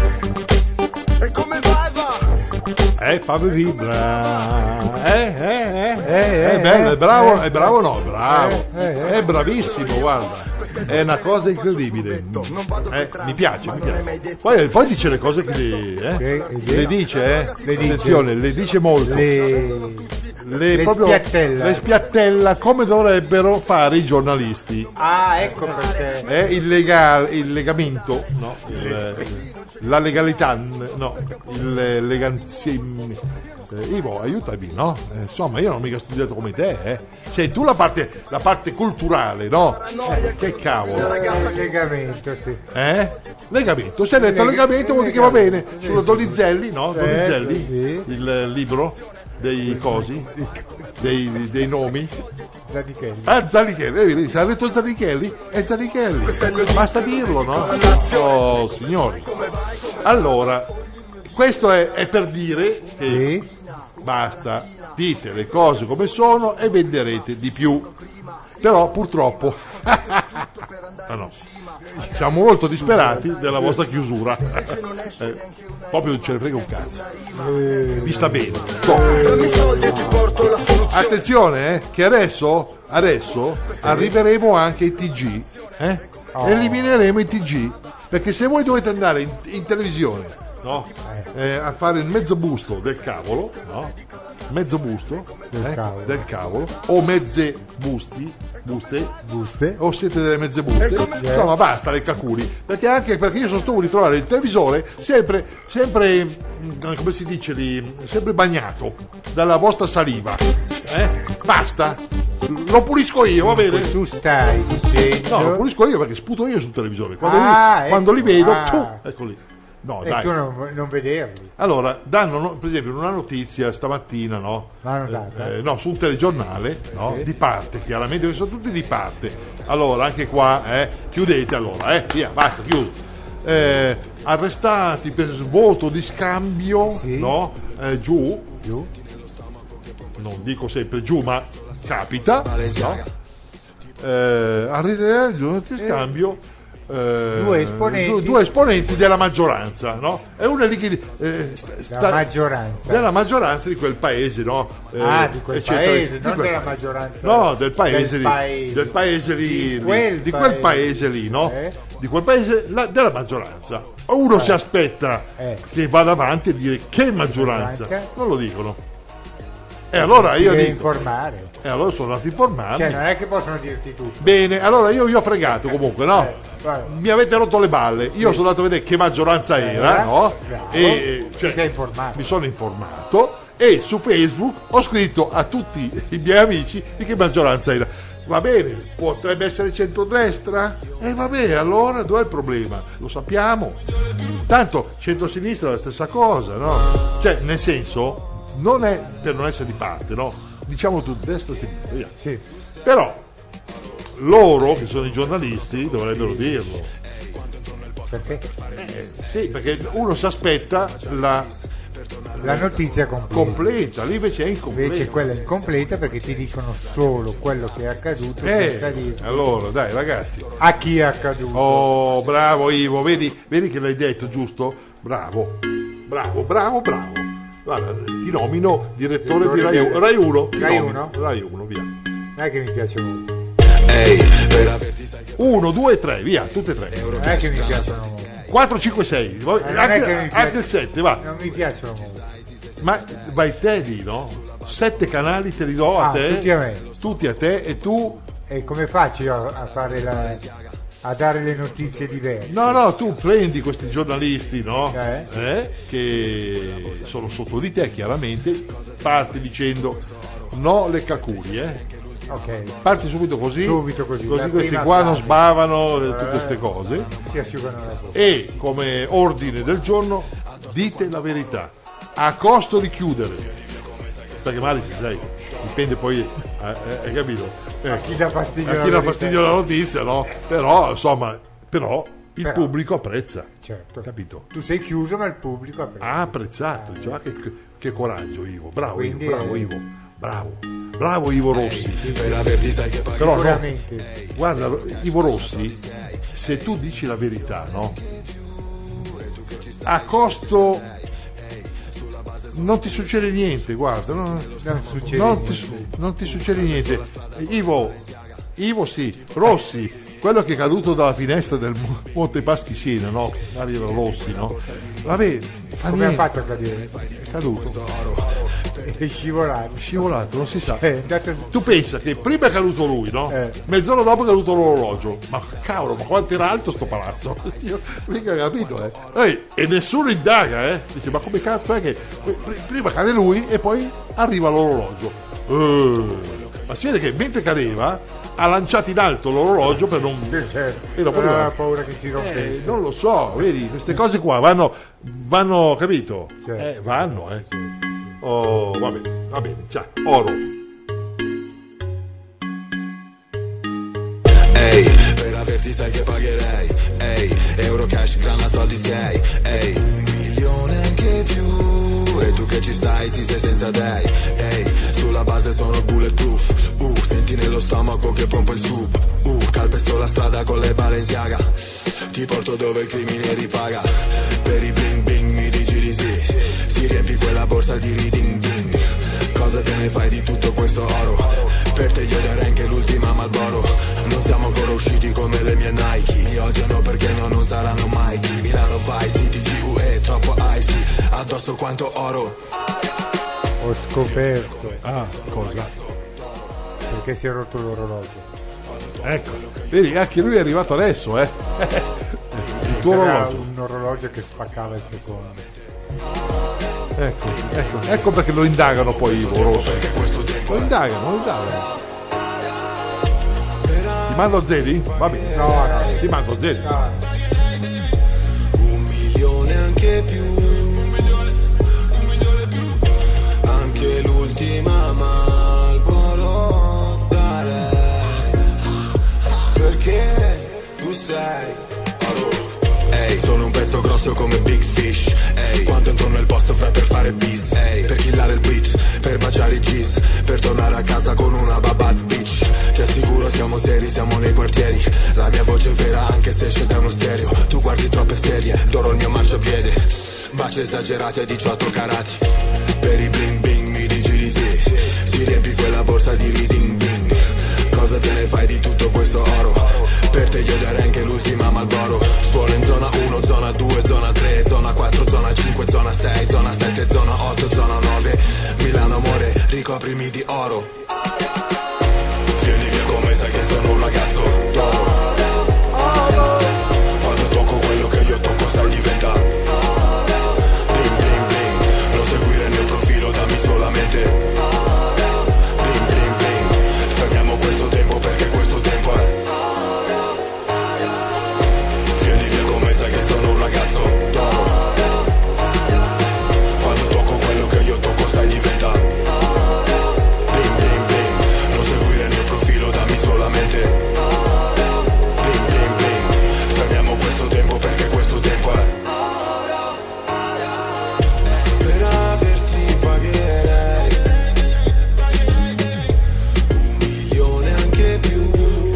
va. E come vai, va. Eh, Fabio Vibra. Eh, eh, eh. Eh, eh, È bello, è bravo, eh, è bravo, no, bravo. eh, eh, È bravissimo, guarda. È una cosa incredibile. Eh, mi piace, mi piace. Poi, poi dice le cose che le, eh? Sì, le dice, eh? Le dice. Attenzione, le dice molto. Le, Le, le proprio- spiattella. le spiattella come dovrebbero fare i giornalisti. Ah, ecco perché. È il, lega- il legamento, no, il- la legalità, no, il leganzim. Eh, Ivo, aiutami, no? Eh, insomma, io non ho mica studiato come te, eh. Sei tu la parte, la parte culturale, no? Eh, che cavolo. Legamento, sì. Eh? Legamento, se hai letto Leg- legamento vuol dire che va bene. legamento, Sulla sì. Donizelli, no? Certo, Donizelli, sì. il libro dei cosi, dei, dei nomi. Zanichelli. Ah, Zanichelli, eh, vedi, se ha detto Zanichelli, è Zanichelli. Basta dirlo, no? Oh, signori. Allora, questo è, è per dire che Sì. basta, dite le cose come sono e venderete di più. Però purtroppo ah, no. siamo molto disperati della vostra chiusura. Eh, proprio non ce ne frega un cazzo. Vi sta bene. Dammi soldi e ti porto la soluzione. Attenzione, eh, che adesso, adesso arriveremo anche ai T G. Eh? Elimineremo i T G. Perché se voi dovete andare in, in televisione, no? Eh, a fare il mezzo busto del cavolo, no? Mezzo busto Del eh, cavolo. del cavolo, o mezze busti, buste, Buste. o siete delle mezze buste, insomma basta le caculi, perché anche perché io sono stato di trovare il televisore sempre, sempre, mh, come si dice lì, sempre bagnato dalla vostra saliva, eh? Basta, lo pulisco io, va bene? Tu stai dicendo. No, lo pulisco io perché sputo io sul televisore, quando, Ah, li, ecco. quando li vedo, Ah. tu, ecco lì. No, E dai. tu non, non vederli. Allora, danno, no, per esempio, una notizia stamattina, no? L'hanno data? Eh, no, su un telegiornale, no? Sì. Di parte, chiaramente, che sono tutti di parte. Allora, anche qua, eh, chiudete allora, eh, via, basta, chiuso. Eh, arrestati per voto di scambio, Sì. no? Eh, giù, Giù. non dico sempre giù, ma capita, no? eh, a ritirare durante il cambio eh, due esponenti. due, due esponenti della maggioranza, no? E uno è lì che eh, sta, Della maggioranza. della maggioranza di quel paese, no? Eh, Ah, di quel eccetera, paese, di non quel della paese. maggioranza. No, del paese, del lì, paese. del paese lì, Di lì, quel di quel paese. paese lì, no? Eh? Di quel paese la- della maggioranza. Uno si aspetta Eh. che vada avanti e dire che maggioranza, Maggioranza. non lo dicono. E allora io Devi dico, informare. e allora sono andato a informarmi. Cioè, non è che possono dirti tutto. Bene, allora io vi ho fregato comunque, no? Eh, guarda. Mi avete rotto le balle, io sono andato a vedere che maggioranza era, Eh, no? bravo. E Ti cioè, sei informato. mi sono informato e su Facebook ho scritto a tutti i miei amici di che maggioranza era. Va bene, potrebbe essere centrodestra? E eh, va bene, allora dov'è il problema? Lo sappiamo. Tanto centrosinistra è la stessa cosa, no? Cioè, nel senso, non è per non essere di parte, no? Diciamo tutti destra e sinistra, via. Sì. Però loro, che sono i giornalisti, dovrebbero dirlo. Perché Eh, sì, perché uno si aspetta la la notizia completa. completa, lì invece è incompleta. Invece quella è incompleta perché ti dicono solo quello che è accaduto senza Eh, dire allora, dai ragazzi. a chi è accaduto. Oh, bravo Ivo, vedi, vedi che l'hai detto, giusto? Bravo, bravo, bravo, bravo. Guarda, ti nomino direttore, Direttore di Rai, di- Rai uno. ti Rai nomino. uno? Rai uno, via. Non è che mi piace molto. uno, due, tre, via, tutte e tre. Non è che mi piacciono molto. quattro, cinque, sei. Eh, non è Anche, che mi piace- anche il sette, va. Non mi piacciono molto. Ma vai te lì, no? Sette canali te li do a Ah, te. tutti a me. Tutti a te e tu. E come faccio io a fare la, a dare le notizie diverse? No, no, tu prendi questi giornalisti, no? Eh? Eh, che sono sotto di te, chiaramente. Parti dicendo no le cacuri, eh? Ok. Parti subito così. Subito così, la questi prima qua non frase. sbavano eh, tutte Eh. queste cose. Si asciugano la bocca. E come ordine del giorno, dite la verità. A costo di chiudere. Sai che male ci sei? Dipende poi, eh, eh, hai capito? Eh, A chi dà fastidio a la chi dà verità. fastidio la notizia, no? Però, insomma, però il Però. pubblico apprezza. Certo. Capito? Tu sei chiuso ma il pubblico ha preso. Ha apprezzato, dice, ah, che, che coraggio Ivo, bravo Quindi, Ivo, bravo eh, Ivo, bravo, bravo Ivo Rossi. Per averti sai che paghi. Però no, Sicuramente. guarda, Ivo Rossi, se tu dici la verità, no? A costo non ti succede niente, guarda, no? Non succede non, niente. ti, su- non ti succede niente. Ivo, Ivo sì, Rossi, quello che è caduto dalla finestra del Mo- Monte Paschi Siena, no? Arriva Rossi, no? Vabbè, fa Come ha niente, fatto a cadere? è caduto, È scivolato. scivolato, non si sa. Eh, è andato- Tu pensa che prima è caduto lui, no? Eh. Mezz'ora dopo è caduto l'orologio. Ma cavolo, ma quanto era alto sto palazzo? Io mica capito, eh. Ehi, e nessuno indaga, eh. Dice, ma come cazzo è che pr- prima cade lui e poi arriva l'orologio? Eh, ma si vede che mentre cadeva ha lanciato in alto l'orologio per non... Certo. E dopo Non dove- aveva paura che si Eh, rompesse. non lo so, vedi, queste cose qua vanno, vanno capito? Certo. Eh, vanno, eh. Oh, va bene, va bene, ciao, oro. Ehi, per averti sai che pagherei. Ehi, euro cash, grana, soldi skate. Ehi, un milione anche più. E tu che ci stai, sì, sei senza dei. Ehi, sulla base sono bulletproof. Uh, senti nello stomaco che pompa il soup. Uh, calpesto la strada con le Balenciaga. Ti porto dove il crimine ripaga. Per i bling bling mi dici di sì. Ti riempi quella borsa di reading ding. Cosa te ne fai di tutto questo oro? Per te io darei anche l'ultima Marlboro. Non siamo ancora usciti come le mie Nike. Mi odiano perché no, non saranno mai chi. Milano Vice City, G U E, troppo icy. Addosso quanto oro. Ho scoperto Ah, cosa? perché si è rotto l'orologio. Ecco, vedi, anche lui è arrivato adesso, eh. Il tuo Era orologio. un orologio che spaccava il secondo. Ecco, ecco, ecco perché lo indagano poi Ivo Rossi. Lo indagano, lo indagano. Ti mando Zeli? Va bene. No, no. Ti mando Zeli. Ah, Un milione anche più. Anche l'ultima Marlboro darei. Perché tu sei oro. Ehi, sono un pezzo grosso come Big Fish. Ehi, quando entro nel posto fra per fare bis, ehi, per killare il beat, per baciare i gis, per tornare a casa con una bad bitch. Ti assicuro siamo seri, siamo nei quartieri, la mia voce è vera anche se scelta uno stereo. Tu guardi troppe serie, d'oro il mio marciapiede, baci esagerati a diciotto carati. Per i bling bling mi dici di sì, ti riempi quella borsa di reading bling. Cosa te ne fai di tutto questo oro? Per te io darei anche l'ultima Marlboro. Suono in zona uno, zona due, zona tre, zona quattro, zona cinque, zona sei, zona sette, zona otto, zona nove. Milano amore, ricoprimi di oro. Vieni via come sai che sono un ragazzo d'oro. Quando tocco quello che io tocco sai diventa bling bling bling. Non seguire il mio profilo, dammi solamente bling bling bling. Fermiamo questo tempo perché questo tempo è. Vieni via come sai che sono un ragazzo d'oro. Quando tocco quello che io tocco sai diventa bling bling bling. Non seguire il mio profilo, dammi solamente bling bling bling. Fermiamo questo tempo perché questo tempo è. Per averti pagherei un milione anche più,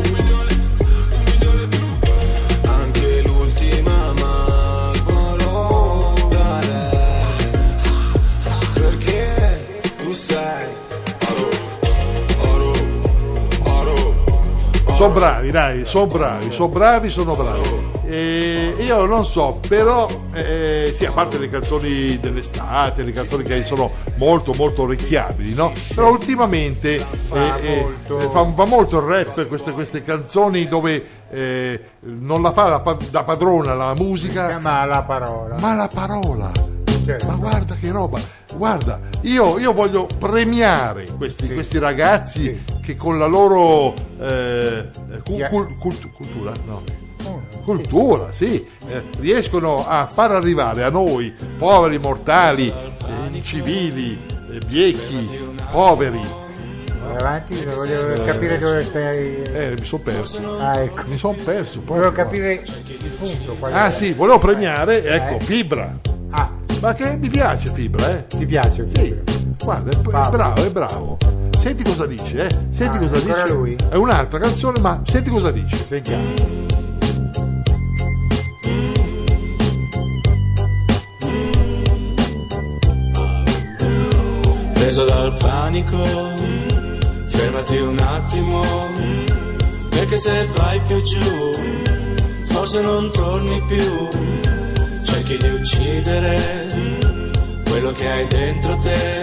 anche l'ultima Marlboro darei, perché tu sei oro, oro, oro, oro. Sono bravi, dai, sono bravi, sono bravi, sono bravi. E io non so, però, eh, sì, a parte le canzoni dell'estate, le canzoni che sono molto, molto orecchiabili, no? Però ultimamente Fa eh, molto. eh, fa, fa molto il rap, queste, queste canzoni dove eh, non la fa la pa- da padrona la musica, Ma la parola. ma la parola. Certo. Ma guarda che roba, guarda, io, io voglio premiare questi, Sì. questi ragazzi Sì. che con la loro eh, cu- Chi è? cul- cult- cultura, no, Oh, cultura, sì, eh, riescono a far arrivare a noi, poveri mortali, eh, incivili, eh, biechi, poveri, vai avanti, voglio capire dove stai. eh, mi sono perso, Ah, ecco. mi sono perso. Volevo proprio. capire il punto. qual Ah era. sì, volevo premiare, ecco, Eh. Fibra, Ah, ma che mi piace Fibra, eh. ti piace? Sì, guarda, è, è Paolo. bravo, è bravo. Senti cosa dice, eh? Senti Ah, cosa ancora dice. lui? È un'altra canzone, ma senti cosa dice. Sentiamo. Preso dal panico, fermati un attimo, perché se vai più giù, forse non torni più. Cerchi di uccidere quello che hai dentro te,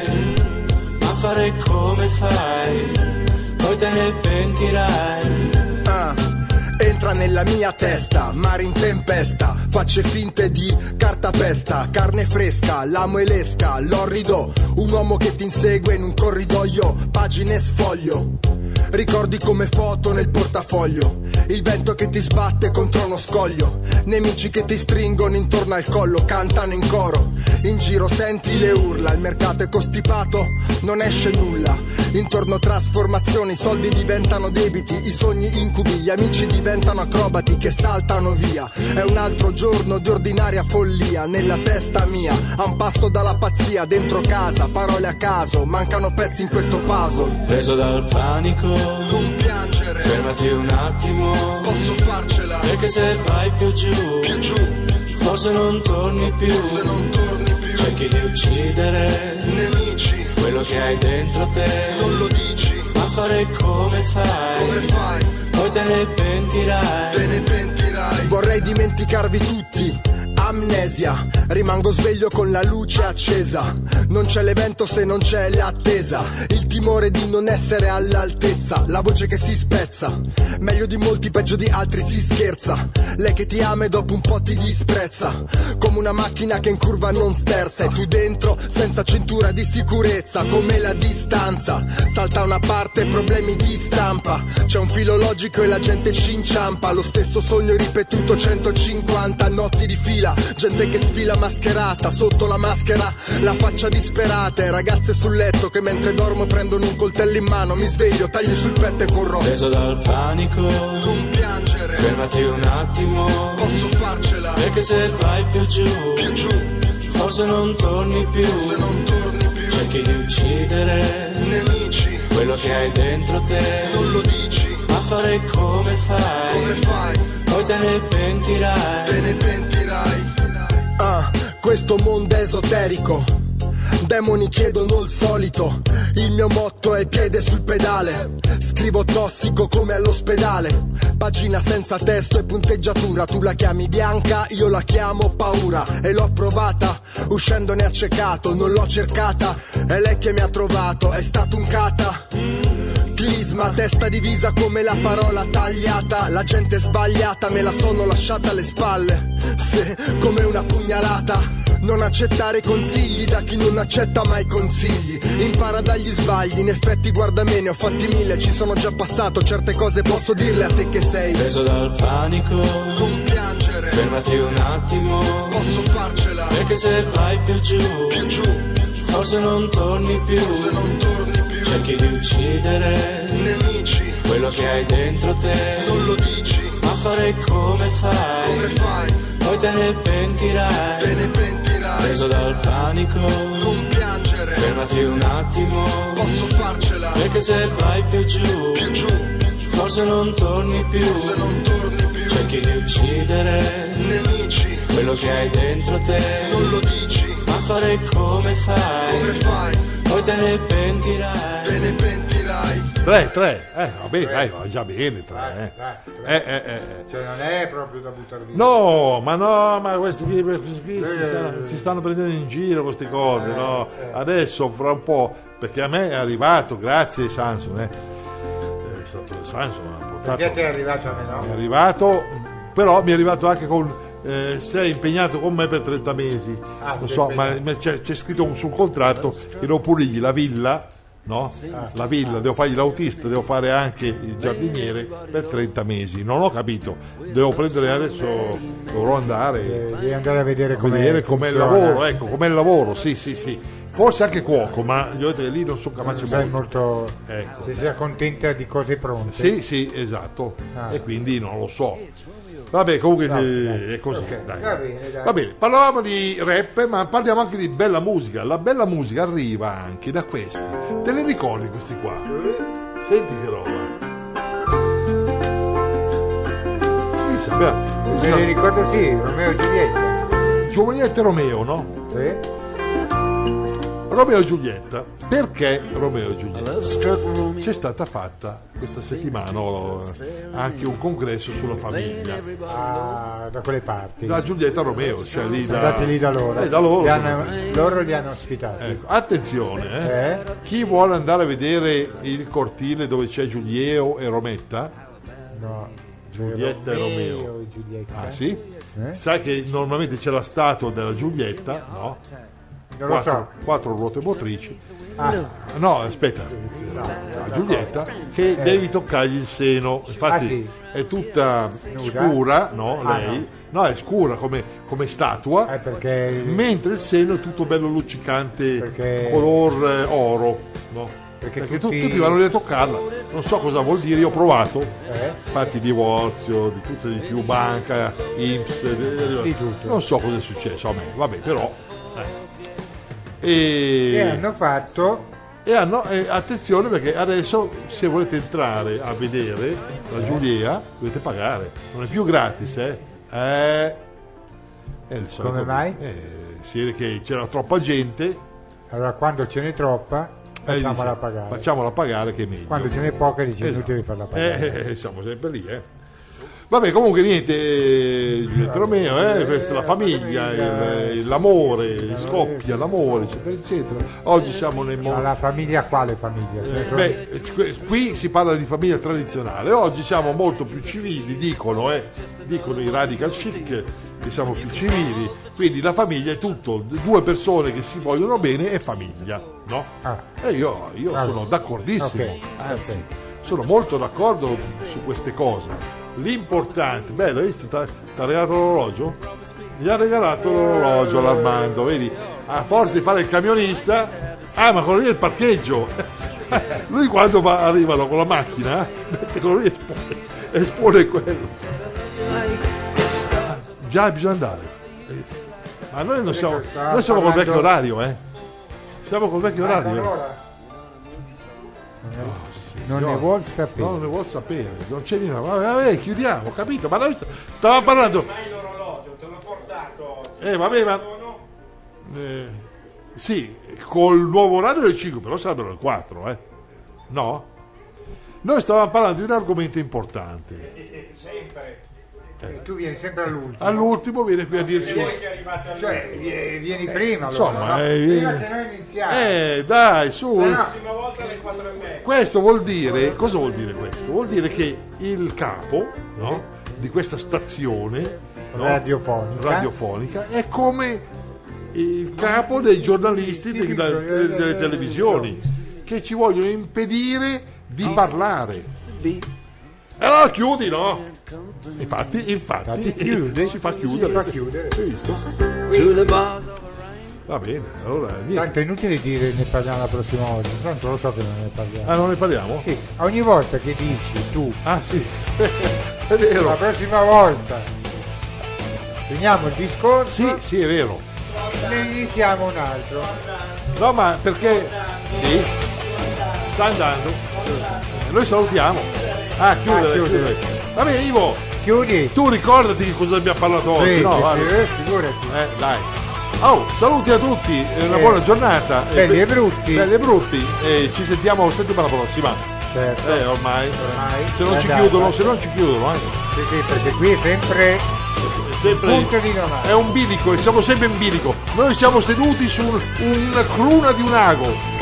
ma fare come fai, poi te ne pentirai. Ah, entra nella mia testa, mare in tempesta, facce finte di cartapesta, carne fresca, l'amo e l'esca, l'orrido, un uomo che ti insegue in un corridoio, pagine sfoglio. Ricordi come foto nel portafoglio, il vento che ti sbatte contro uno scoglio, nemici che ti stringono intorno al collo, cantano in coro, in giro senti le urla, il mercato è costipato, non esce nulla, intorno trasformazioni, i soldi diventano debiti, i sogni incubi, gli amici diventano acrobati che saltano via, è un altro giorno di ordinaria follia, nella testa mia, a un passo dalla pazzia, dentro casa, parole a caso, mancano pezzi in questo puzzle. Preso dal panico, Non piangere, fermati un attimo, posso farcela, perché se vai più giù, più giù, forse non torni più. se non torni più, Cerchi di uccidere nemici, quello che hai dentro te, non lo dici, ma fare come fai, come fai, poi te ne pentirai. te ne pentirai. Vorrei dimenticarvi tutti, amnesia, rimango sveglio con la luce accesa, non c'è l'evento se non c'è l'attesa, il timore di non essere all'altezza, la voce che si spezza, meglio di molti, peggio di altri si scherza, lei che ti ama e dopo un po' ti disprezza, come una macchina che in curva non sterza, e tu dentro senza cintura di sicurezza, come la distanza, salta una parte, problemi di stampa, c'è un filo logico e la gente ci inciampa, lo stesso sogno ripetuto centocinquanta notti di fila, gente che sfila mascherata, sotto la maschera la faccia disperata, e ragazze sul letto che mentre dormo prendono un coltello in mano, mi sveglio, tagli sul petto e corro. Preso dal panico, Non piangere, fermati un attimo, posso farcela, perché se vai più giù, più giù, forse non torni più, se non torni più, cerchi di uccidere nemici, quello che hai dentro te, non lo dici, ma fare come fai, come fai, poi te ne pentirai. te ne pentirai. Ah, questo mondo è esoterico, demoni chiedono il solito, il mio motto è piede sul pedale, scrivo tossico come all'ospedale, pagina senza testo e punteggiatura, tu la chiami bianca, io la chiamo paura, e l'ho provata, uscendone accecato, non l'ho cercata, è lei che mi ha trovato, è stato un cata. Clisma, testa divisa come la parola tagliata, la gente sbagliata me la sono lasciata alle spalle, se come una pugnalata. Non accettare consigli da chi non accetta mai consigli, impara dagli sbagli, in effetti guarda me, ne ho fatti mille, ci sono già passato, certe cose posso dirle a te che sei preso dal panico, compiangere, fermati un attimo, posso farcela, perché se vai più giù, più giù, forse non torni più, se non torni più, cerchi di uccidere nemici, quello che hai dentro te, non lo dici, ma fare come fai, come fai, poi te ne pentirai. te ne pentirai, Preso dal panico, compiangere, fermati un attimo, posso farcela, perché se vai più giù, più giù, forse non torni più, se non torni più, cerchi di uccidere nemici, quello che hai dentro te, non lo dici, ma fare come fai, come fai, poi te ne pentirai. te ne pentirai. Tre, tre, eh, vabbè, dai, va già bene, tre, Dai, eh. dai, Eh, eh, eh, eh. Cioè non è proprio da buttare via. No, ma no, ma questi qui, questi qui si, stanno, si stanno prendendo in giro queste cose, no? Adesso fra un po', perché a me è arrivato, grazie Samsung, eh. È stato Samsung, ha portato, Perché ti è arrivato a me, no? è arrivato, però mi è arrivato anche con, eh, sei impegnato con me per trenta mesi, Ah, lo sei so, ma impegnato. ma c'è, c'è scritto sul contratto che devo pulirgli la villa. No? La villa, devo fargli l'autista, devo fare anche il giardiniere per trenta mesi. Non ho capito, devo prendere adesso, dovrò andare Eh, Devi andare a vedere a come vedere com'è il lavoro, ecco, com'è il lavoro, sì, sì, sì. Forse anche cuoco, ma gli ho detto che lì non sono capace sei molto. molto. Ecco. Se si accontenta di cose pronte. Sì, sì, esatto. Ah. E quindi non lo so. Vabbè, comunque No, eh, dai. è così. Ok, dai. va bene, dai. Va bene, parlavamo di rap, ma parliamo anche di bella musica. La bella musica arriva anche da questi. Te li ricordi questi qua? Senti che roba. Sì, sapeva. Me li ricordo, sì, Romeo e Giulietta. Giulietta e Romeo, no? Sì? Romeo e Giulietta. Perché Romeo e Giulietta? C'è stata fatta questa settimana oh, anche un congresso sulla famiglia. Ah, da quelle parti. Da Giulietta a Romeo, cioè lì Sono da, andati lì da loro. Eh, da loro. Li hanno- loro li hanno ospitati. Ecco, attenzione, eh. Eh? Chi vuole andare a vedere il cortile dove c'è Giulieo e Rometta? No. Giulietta e Romeo. e Giulietta. Ah sì? Eh? Sai che normalmente c'è la statua della Giulietta, no? Non lo so. Quattro, quattro ruote motrici. Ah, No, aspetta, la Giulietta che devi toccargli il seno, infatti Ah, sì? è tutta Nuda? scura, no? Ah, Lei, no, è scura come, come statua, eh, perché mentre il seno è tutto bello luccicante, Perché- color eh, oro, no? Perché Perché, tutti- tu- tutti vanno lì a toccarla, non so cosa vuol dire, io ho provato, eh? infatti divorzio, di tutto e di più, banca, I N P S, di- Di tutto. non so cosa è successo a me, vabbè, però. eh. E E, hanno fatto e hanno, eh, attenzione perché adesso se volete entrare a vedere la Giulia dovete pagare, non è più gratis, eh? Eh, è il solito- Come mai? Eh, si vede che c'era troppa gente, allora quando ce n'è troppa eh, facciamola dice, pagare. facciamola pagare che è meglio. Quando ce n'è poca dice Esatto. inutile farla pagare. Eh, eh, siamo sempre lì, eh. Vabbè, comunque niente, eh, Giulietta Romeo, eh, questa è la famiglia, il- il- l'amore, scoppia l'amore, eccetera, eccetera. Oggi siamo nel Ma mondo. la famiglia quale famiglia? Ce ne sono- Beh, que- qui si parla di famiglia tradizionale, oggi siamo molto più civili, dicono, eh, dicono i radical chic che siamo più civili, quindi la famiglia è tutto, due persone che si vogliono bene è famiglia, no? Ah. E io, io Ah. sono d'accordissimo, Ok, anzi, ok. sono molto d'accordo su queste cose. L'importante, bello, hai visto, ti ha regalato l'orologio? Gli ha regalato l'orologio all'Armando, vedi? A forza di fare il camionista, ah ma quello lì è il parcheggio. Lui quando va, arrivano con la macchina, mette quello lì e espone, espone quello. Già bisogna andare. Eh, Ah, noi non siamo, stava noi siamo col parlando- vecchio orario, eh. Siamo col vecchio orario. eh. Allora, non Io- ne vuol sapere. No, non ne vuol sapere, non c'è niente. Vabbè, vabbè, chiudiamo, capito? Ma noi st- stavamo parlando. Mai l'orologio, te l'ho portato. Eh, vabbè, ma. eh, sì, col nuovo orario alle cinque, però sarebbero le quattro, eh. No? Noi stavamo parlando di un argomento importante. Sempre. E tu vieni sempre all'ultimo. All'ultimo viene qui a dirci. Poi che è arrivato a Cioè, vieni, vieni prima. insomma, allora, no? eh, Prima vieni- se noi iniziamo. Eh, dai, su. Eh, no. la prossima volta alle quattro e mezza. Questo vuol dire, cosa vuol dire questo? Vuol dire che il capo, no, di questa stazione, no, Radiofonica. radiofonica è come il capo dei giornalisti Sì, dei- sì, delle, delle- delle televisioni che ci vogliono impedire di parlare. E allora chiudi, no? Infatti, infatti, Infatti chiude. si fa chiudere. Si fa chiudere. Hai visto? Va bene, allora niente. Tanto è inutile dire ne parliamo la prossima volta, tanto lo so che non ne parliamo. Ah, non ne parliamo? Sì, ogni volta che dici tu Ah, sì. È la vero. prossima volta finiamo il discorso, Sì, sì, è vero. ne iniziamo un altro. No, ma perché. Sì. Sta andando. E noi salutiamo. Ah, chiudere, Ah, chiudere. chiudere. Va bene, Ivo, Chiudi? tu ricordati di cosa abbiamo parlato oggi, Sì, no? sì, Guarda. sì, eh, figurati. Eh, dai. Oh, saluti a tutti, eh, una Eh, buona giornata. belli Eh, e brutti. Belli e brutti. E ci sentiamo settimana prossima. Certo. Eh, ormai. Ormai. Se non È ci andata. chiudono, se non ci chiudono, eh. Sì, sì, perché qui è sempre È sempre punto di domanda. è un bilico e siamo sempre in bilico. Noi siamo seduti su un- una cruna di un ago.